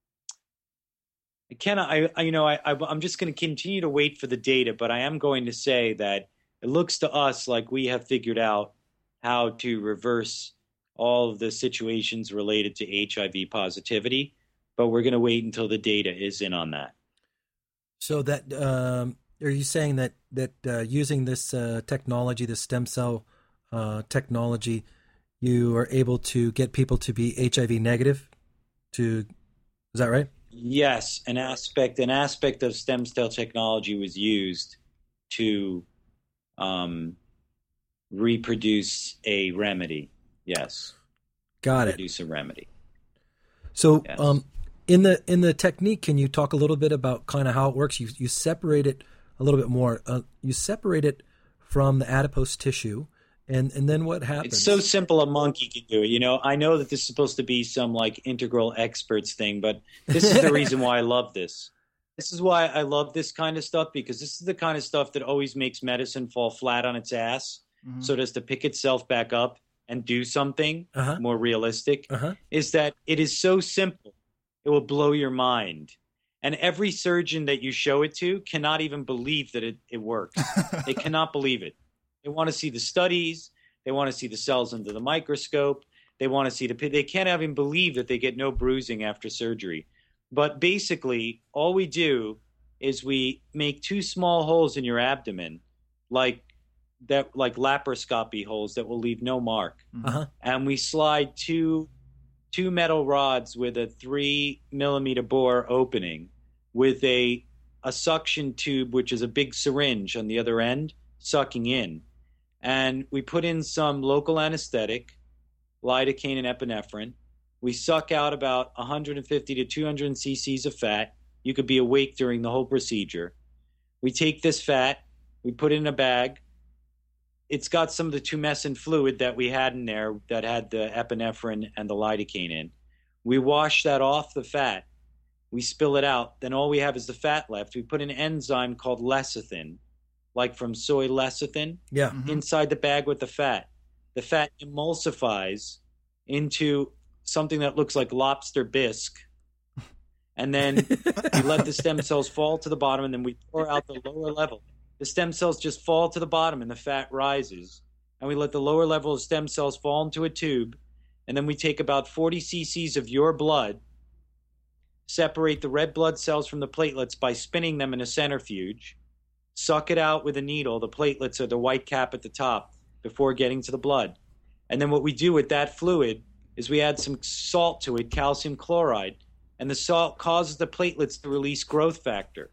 S3: I cannot, I, I you know, I, I, I'm just going to continue to wait for the data, but I am going to say that it looks to us like we have figured out how to reverse all of the situations related to H I V positivity, but we're going to wait until the data is in on that.
S1: So that, um, are you saying that, that uh, using this uh, technology, the stem cell uh, technology, you are able to get people to be H I V negative? To, is that right?
S3: Yes, an aspect an aspect of stem cell technology was used to um, reproduce a remedy. Yes,
S1: got it.
S3: Reproduce a remedy.
S1: So,
S3: yes.
S1: um, in the in the technique, can you talk a little bit about kind of how it works? You you separate it a little bit more. Uh, you separate it from the adipose tissue. And and then what happens?
S3: It's so simple a monkey can do it. You know, I know that this is supposed to be some like integral experts thing, but this is the reason why I love this. This is why I love this kind of stuff, because this is the kind of stuff that always makes medicine fall flat on its ass. Mm-hmm. So it has to pick itself back up and do something uh-huh. more realistic. Uh-huh. Is that it is so simple, it will blow your mind. And every surgeon that you show it to cannot even believe that it, it works. They cannot believe it. They want to see the studies. They want to see the cells under the microscope. They want to see the – they can't even believe that they get no bruising after surgery. But basically, all we do is we make two small holes in your abdomen, like that, like laparoscopy holes that will leave no mark. Uh-huh. And we slide two two metal rods with a three millimeter bore opening with a a suction tube, which is a big syringe on the other end, sucking in. And we put in some local anesthetic, lidocaine and epinephrine. We suck out about one hundred fifty to two hundred cc's of fat. You could be awake during the whole procedure. We take this fat, we put it in a bag. It's got some of the tumescent fluid that we had in there that had the epinephrine and the lidocaine in. We wash that off the fat. We spill it out. Then all we have is the fat left. We put an enzyme called lecithin, like from soy lecithin,
S1: yeah.
S3: mm-hmm. inside the bag with the fat. The fat emulsifies into something that looks like lobster bisque. And then we let the stem cells fall to the bottom, and then we pour out the lower level. The stem cells just fall to the bottom, and the fat rises. And we let the lower level of stem cells fall into a tube, and then we take about forty cc's of your blood, separate the red blood cells from the platelets by spinning them in a centrifuge, suck it out with a needle. The platelets are the white cap at the top before getting to the blood. And then what we do with that fluid is we add some salt to it, calcium chloride, and the salt causes the platelets to release growth factor.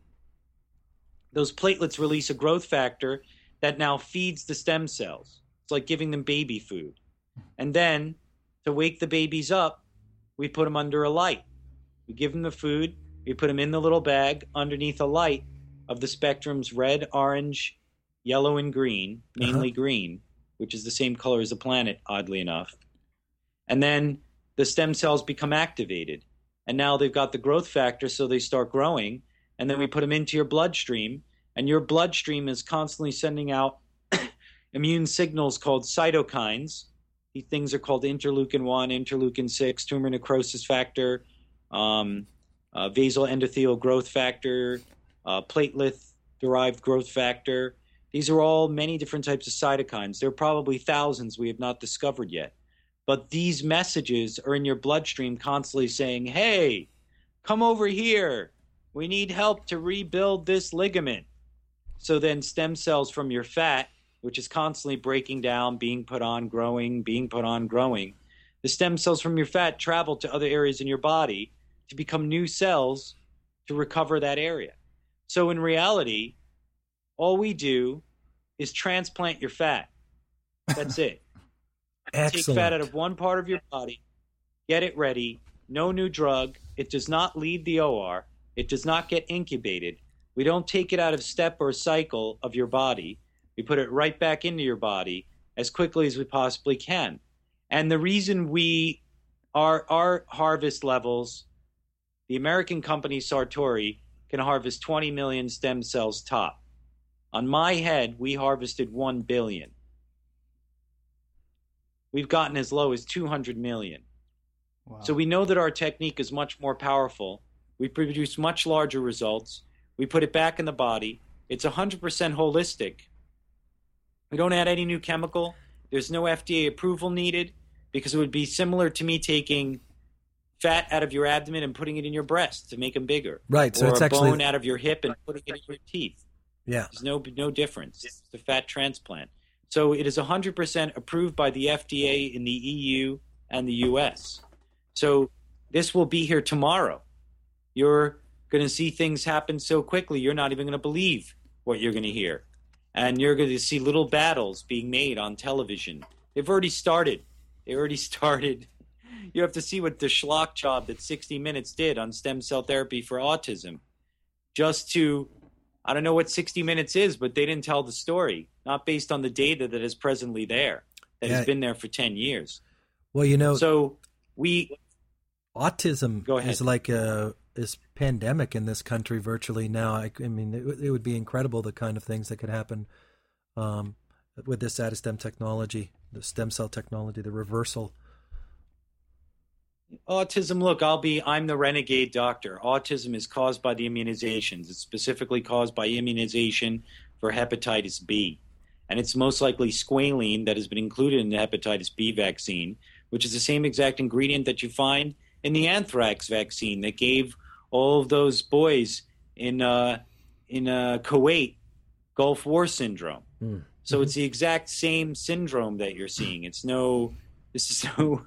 S3: Those platelets release a growth factor that now feeds the stem cells. It's like giving them baby food. And then to wake the babies up, we put them under a light. We give them the food. We put them in the little bag underneath a light of the spectrums red, orange, yellow, and green, mainly uh-huh. green, which is the same color as the planet, oddly enough. And then the stem cells become activated. And now they've got the growth factor, so they start growing. And then we put them into your bloodstream. And your bloodstream is constantly sending out immune signals called cytokines. These things are called interleukin one, interleukin six, tumor necrosis factor, um, uh, basal endothelial growth factor, uh, platelet-derived growth factor. These are all many different types of cytokines. There are probably thousands we have not discovered yet. But these messages are in your bloodstream constantly saying, hey, come over here. We need help to rebuild this ligament. So then stem cells from your fat, which is constantly breaking down, being put on, growing, being put on, growing, the stem cells from your fat travel to other areas in your body to become new cells to recover that area. So in reality, all we do is transplant your fat. That's it.
S1: Excellent.
S3: Take fat out of one part of your body, get it ready, no new drug. It does not leave the O R. It does not get incubated. We don't take it out of step or cycle of your body. We put it right back into your body as quickly as we possibly can. And the reason we, our, our harvest levels, the American company Sartori can harvest twenty million stem cells top. On my head, we harvested one billion. We've gotten as low as two hundred million. Wow. So we know that our technique is much more powerful. We produce much larger results. We put it back in the body. It's one hundred percent holistic. We don't add any new chemical. There's no F D A approval needed because it would be similar to me taking fat out of your abdomen and putting it in your breast to make them bigger.
S1: Right. So
S3: or
S1: it's
S3: a
S1: actually
S3: bone out of your hip and putting it in your teeth.
S1: Yeah.
S3: There's no no difference. It's a fat transplant. So it is one hundred percent approved by the F D A in the E U and the U S. So this will be here tomorrow. You're going to see things happen so quickly, you're not even going to believe what you're going to hear. And you're going to see little battles being made on television. They've already started. They already started. You have to see what the schlock job that sixty minutes did on stem cell therapy for autism. Just to, I don't know what sixty minutes is, but they didn't tell the story. Not based on the data that is presently there, that yeah. has been there for ten years.
S1: Well, you know,
S3: so we
S1: autism
S3: go ahead.
S1: is like a is pandemic in this country virtually now. I, I mean, it, it would be incredible the kind of things that could happen um, with this AdaStem technology, the stem cell technology, the reversal.
S3: Autism, look, I'll be, I'm the renegade doctor. Autism is caused by the immunizations. It's specifically caused by immunization for hepatitis B. And it's most likely squalene that has been included in the hepatitis B vaccine, which is the same exact ingredient that you find in the anthrax vaccine that gave all of those boys in uh, in uh, Kuwait Gulf War syndrome. Mm. So mm-hmm. it's the exact same syndrome that you're seeing. It's no, this is no,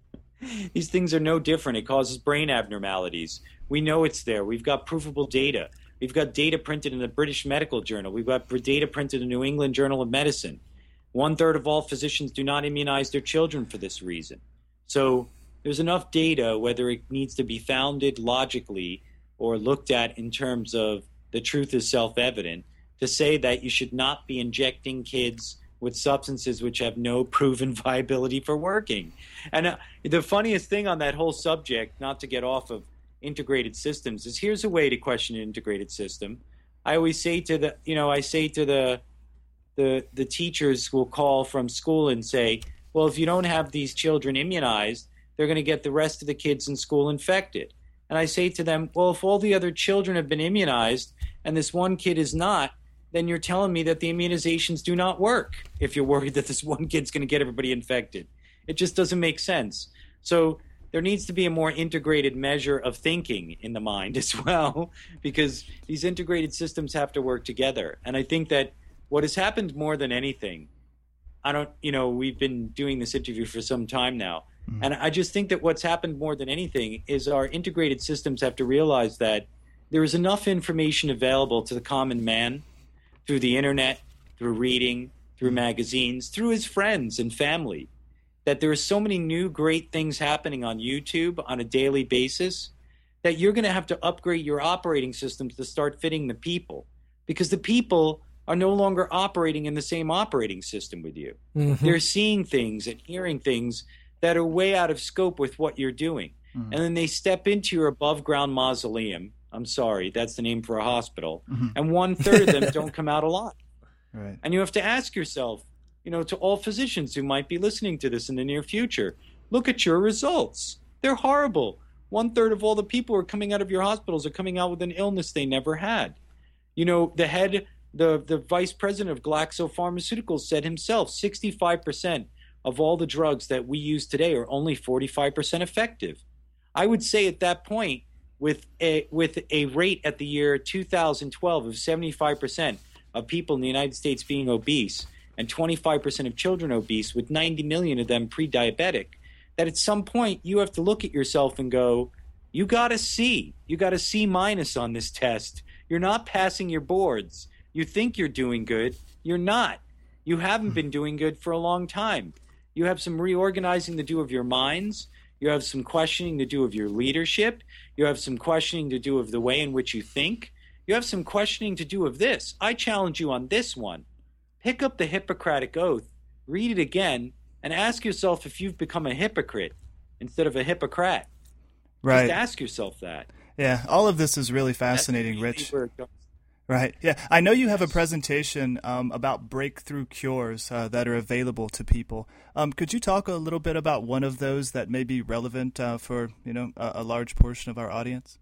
S3: these things are no different. It causes brain abnormalities. We know it's there. We've got provable data. We've got data printed in the British Medical Journal. We've got data printed in the New England Journal of Medicine. One third of all physicians do not immunize their children for this reason. So there's enough data, whether it needs to be founded logically or looked at in terms of the truth is self-evident, to say that you should not be injecting kids with substances which have no proven viability for working. And uh, the funniest thing on that whole subject, not to get off of integrated systems, is here's a way to question an integrated system. I always say to the, you know, I say to the, the, the teachers will call from school and say, well, if you don't have these children immunized, they're going to get the rest of the kids in school infected. And I say to them, well, if all the other children have been immunized and this one kid is not, then you're telling me that the immunizations do not work if you're worried that this one kid's going to get everybody infected. It just doesn't make sense. So there needs to be a more integrated measure of thinking in the mind as well, because these integrated systems have to work together. And I think that what has happened more than anything, I don't, you know, we've been doing this interview for some time now, mm-hmm. and I just think that what's happened more than anything is our integrated systems have to realize that there is enough information available to the common man through the internet, through reading, through magazines, through his friends and family, that there are so many new great things happening on YouTube on a daily basis that you're going to have to upgrade your operating systems to start fitting the people, because the people are no longer operating in the same operating system with you. Mm-hmm. They're seeing things and hearing things that are way out of scope with what you're doing. Mm-hmm. And then they step into your above ground mausoleum. I'm sorry, that's the name for a hospital. Mm-hmm. And one third of them don't come out alive. Right. And you have to ask yourself, you know, to all physicians who might be listening to this in the near future, look at your results. They're horrible. One third of all the people who are coming out of your hospitals are coming out with an illness they never had. You know, the head, the, the vice president of Glaxo Pharmaceuticals said himself, sixty-five percent of all the drugs that we use today are only forty-five percent effective. I would say at that point, with a, with a rate at the year two thousand twelve of seventy-five percent of people in the United States being obese, and twenty-five percent of children obese, with ninety million of them pre-diabetic, that at some point you have to look at yourself and go, you got a C. You got a C minus on this test. You're not passing your boards. You think you're doing good. You're not. You haven't been doing good for a long time. You have some reorganizing to do of your minds. You have some questioning to do of your leadership. You have some questioning to do of the way in which you think. You have some questioning to do of this. I challenge you on this one. Pick up the Hippocratic Oath, read it again, and ask yourself if you've become a hypocrite instead of a Hippocrat.
S2: Right.
S3: Just ask yourself that.
S2: Yeah, all of this is really fascinating, Rich. Right. Yeah, I know you have a presentation um, about breakthrough cures uh, that are available to people. Um, could you talk a little bit about one of those that may be relevant uh, for you know a, a large portion of our audience?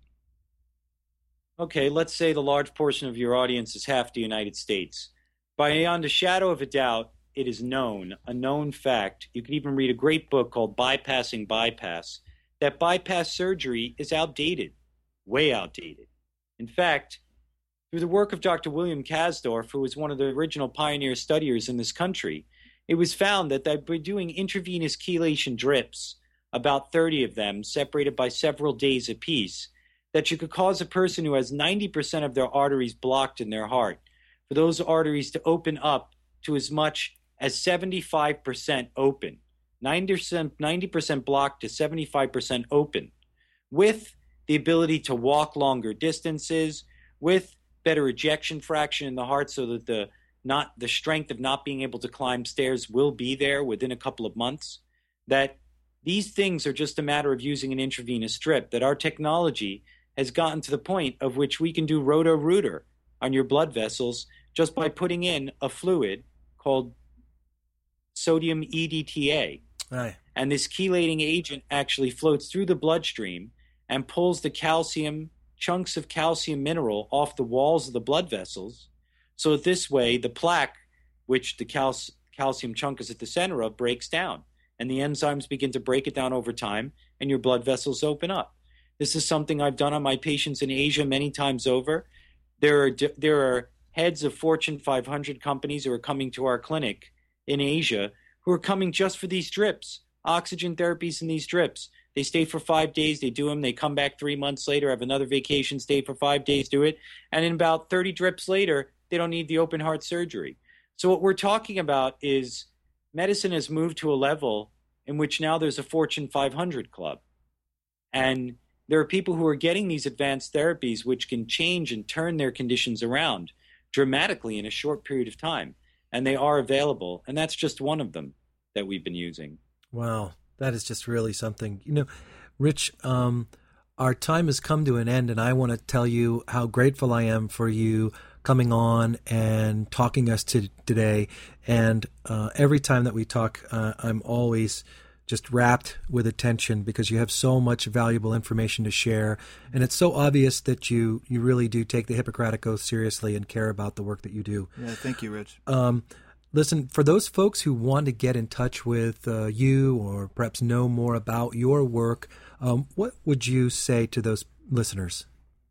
S3: Okay, let's say the large portion of your audience is half the United States. Beyond a shadow of a doubt, it is known, a known fact. You can even read a great book called Bypassing Bypass, that bypass surgery is outdated, way outdated. In fact, through the work of Doctor William Kasdorf, who was one of the original pioneer studiers in this country, it was found that by doing intravenous chelation drips, about thirty of them, separated by several days apiece, that you could cause a person who has ninety percent of their arteries blocked in their heart, for those arteries to open up to as much as seventy-five percent open, ninety percent, ninety percent blocked to seventy-five percent open, with the ability to walk longer distances, with better ejection fraction in the heart so that the not the strength of not being able to climb stairs will be there within a couple of months, that these things are just a matter of using an intravenous strip, that our technology has gotten to the point of which we can do roto-rooter on your blood vessels just by putting in a fluid called sodium E D T A.
S1: Right.
S3: And this chelating agent actually floats through the bloodstream and pulls the calcium, chunks of calcium mineral off the walls of the blood vessels. So this way, the plaque, which the cal- calcium chunk is at the center of, breaks down. And the enzymes begin to break it down over time, and your blood vessels open up. This is something I've done on my patients in Asia many times over. There are there are heads of Fortune five hundred companies who are coming to our clinic in Asia who are coming just for these drips, oxygen therapies in these drips. They stay for five days, they do them, they come back three months later, have another vacation, stay for five days, do it, and in about thirty drips later, they don't need the open heart surgery. So what we're talking about is medicine has moved to a level in which now there's a Fortune five hundred club. And there are people who are getting these advanced therapies which can change and turn their conditions around dramatically in a short period of time. And they are available. And that's just one of them that we've been using.
S1: Wow. That is just really something. You know, Rich, um, our time has come to an end, and I want to tell you how grateful I am for you coming on and talking us to today. And uh, every time that we talk, uh, I'm always just wrapped with attention because you have so much valuable information to share. And it's so obvious that you, you really do take the Hippocratic Oath seriously and care about the work that you do.
S2: Yeah, thank you, Rich.
S1: Um, listen, for those folks who want to get in touch with uh, you or perhaps know more about your work, um, what would you say to those listeners?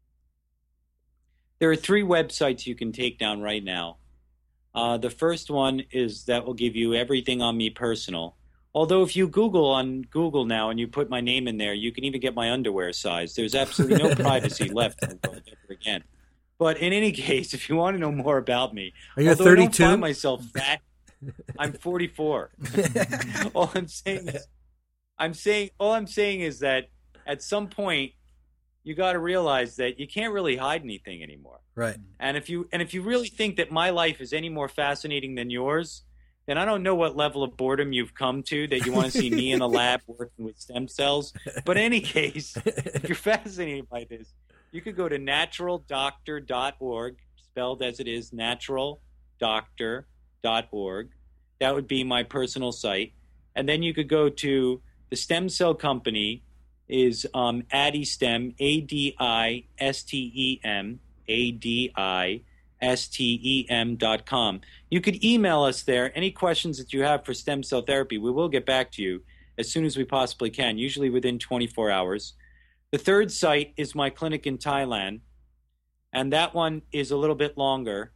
S3: There are three websites you can take down right now. Uh, the first one is that will give you everything on me personal. Although if you Google on Google now and you put my name in there, you can even get my underwear size. There's absolutely no privacy left in the world ever again. But in any case, if you want to know more about me,
S1: are you
S3: although
S1: thirty-two?
S3: I don't find myself fat, I'm forty-four. all I'm saying is, I'm saying all I'm saying is that at some point you got to realize that you can't really hide anything anymore.
S1: Right.
S3: And if you and if you really think that my life is any more fascinating than yours, then I don't know what level of boredom you've come to that you want to see me in the lab working with stem cells. But in any case, if you're fascinated by this, you could go to natural doctor dot org, spelled as it is, natural doctor dot org. That would be my personal site. And then you could go to the stem cell company is um, AdiStem, A D I S T E M, A D I S T E M dot com. You could email us there. Any questions that you have for stem cell therapy, we will get back to you as soon as we possibly can, usually within twenty-four hours. The third site is my clinic in Thailand, and that one is a little bit longer,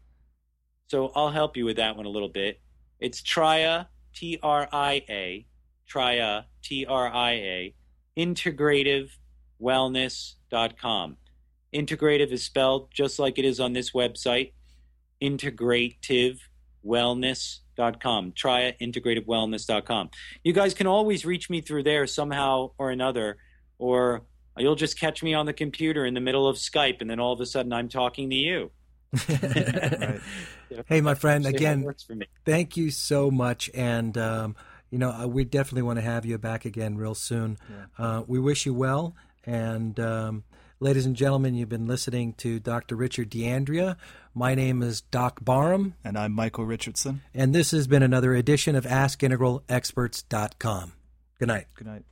S3: so I'll help you with that one a little bit. It's Tria, T R I A, Tria, T R I A, integrative wellness dot com. Integrative is spelled just like it is on this website, integrative wellness dot com. Tria, integrative wellness dot com. You guys can always reach me through there somehow or another, or you'll just catch me on the computer in the middle of Skype, and then all of a sudden I'm talking to you.
S1: Right. Hey, my friend, again, thank you so much. And, um, you know, we definitely want to have you back again real soon. Yeah. Uh, we wish you well. And um, Ladies and gentlemen, you've been listening to Doctor Richard D'Andrea. My name is Doc Barham.
S2: And I'm Michael Richardson.
S1: And this has been another edition of Ask Integral Experts dot com. Good night.
S2: Good night.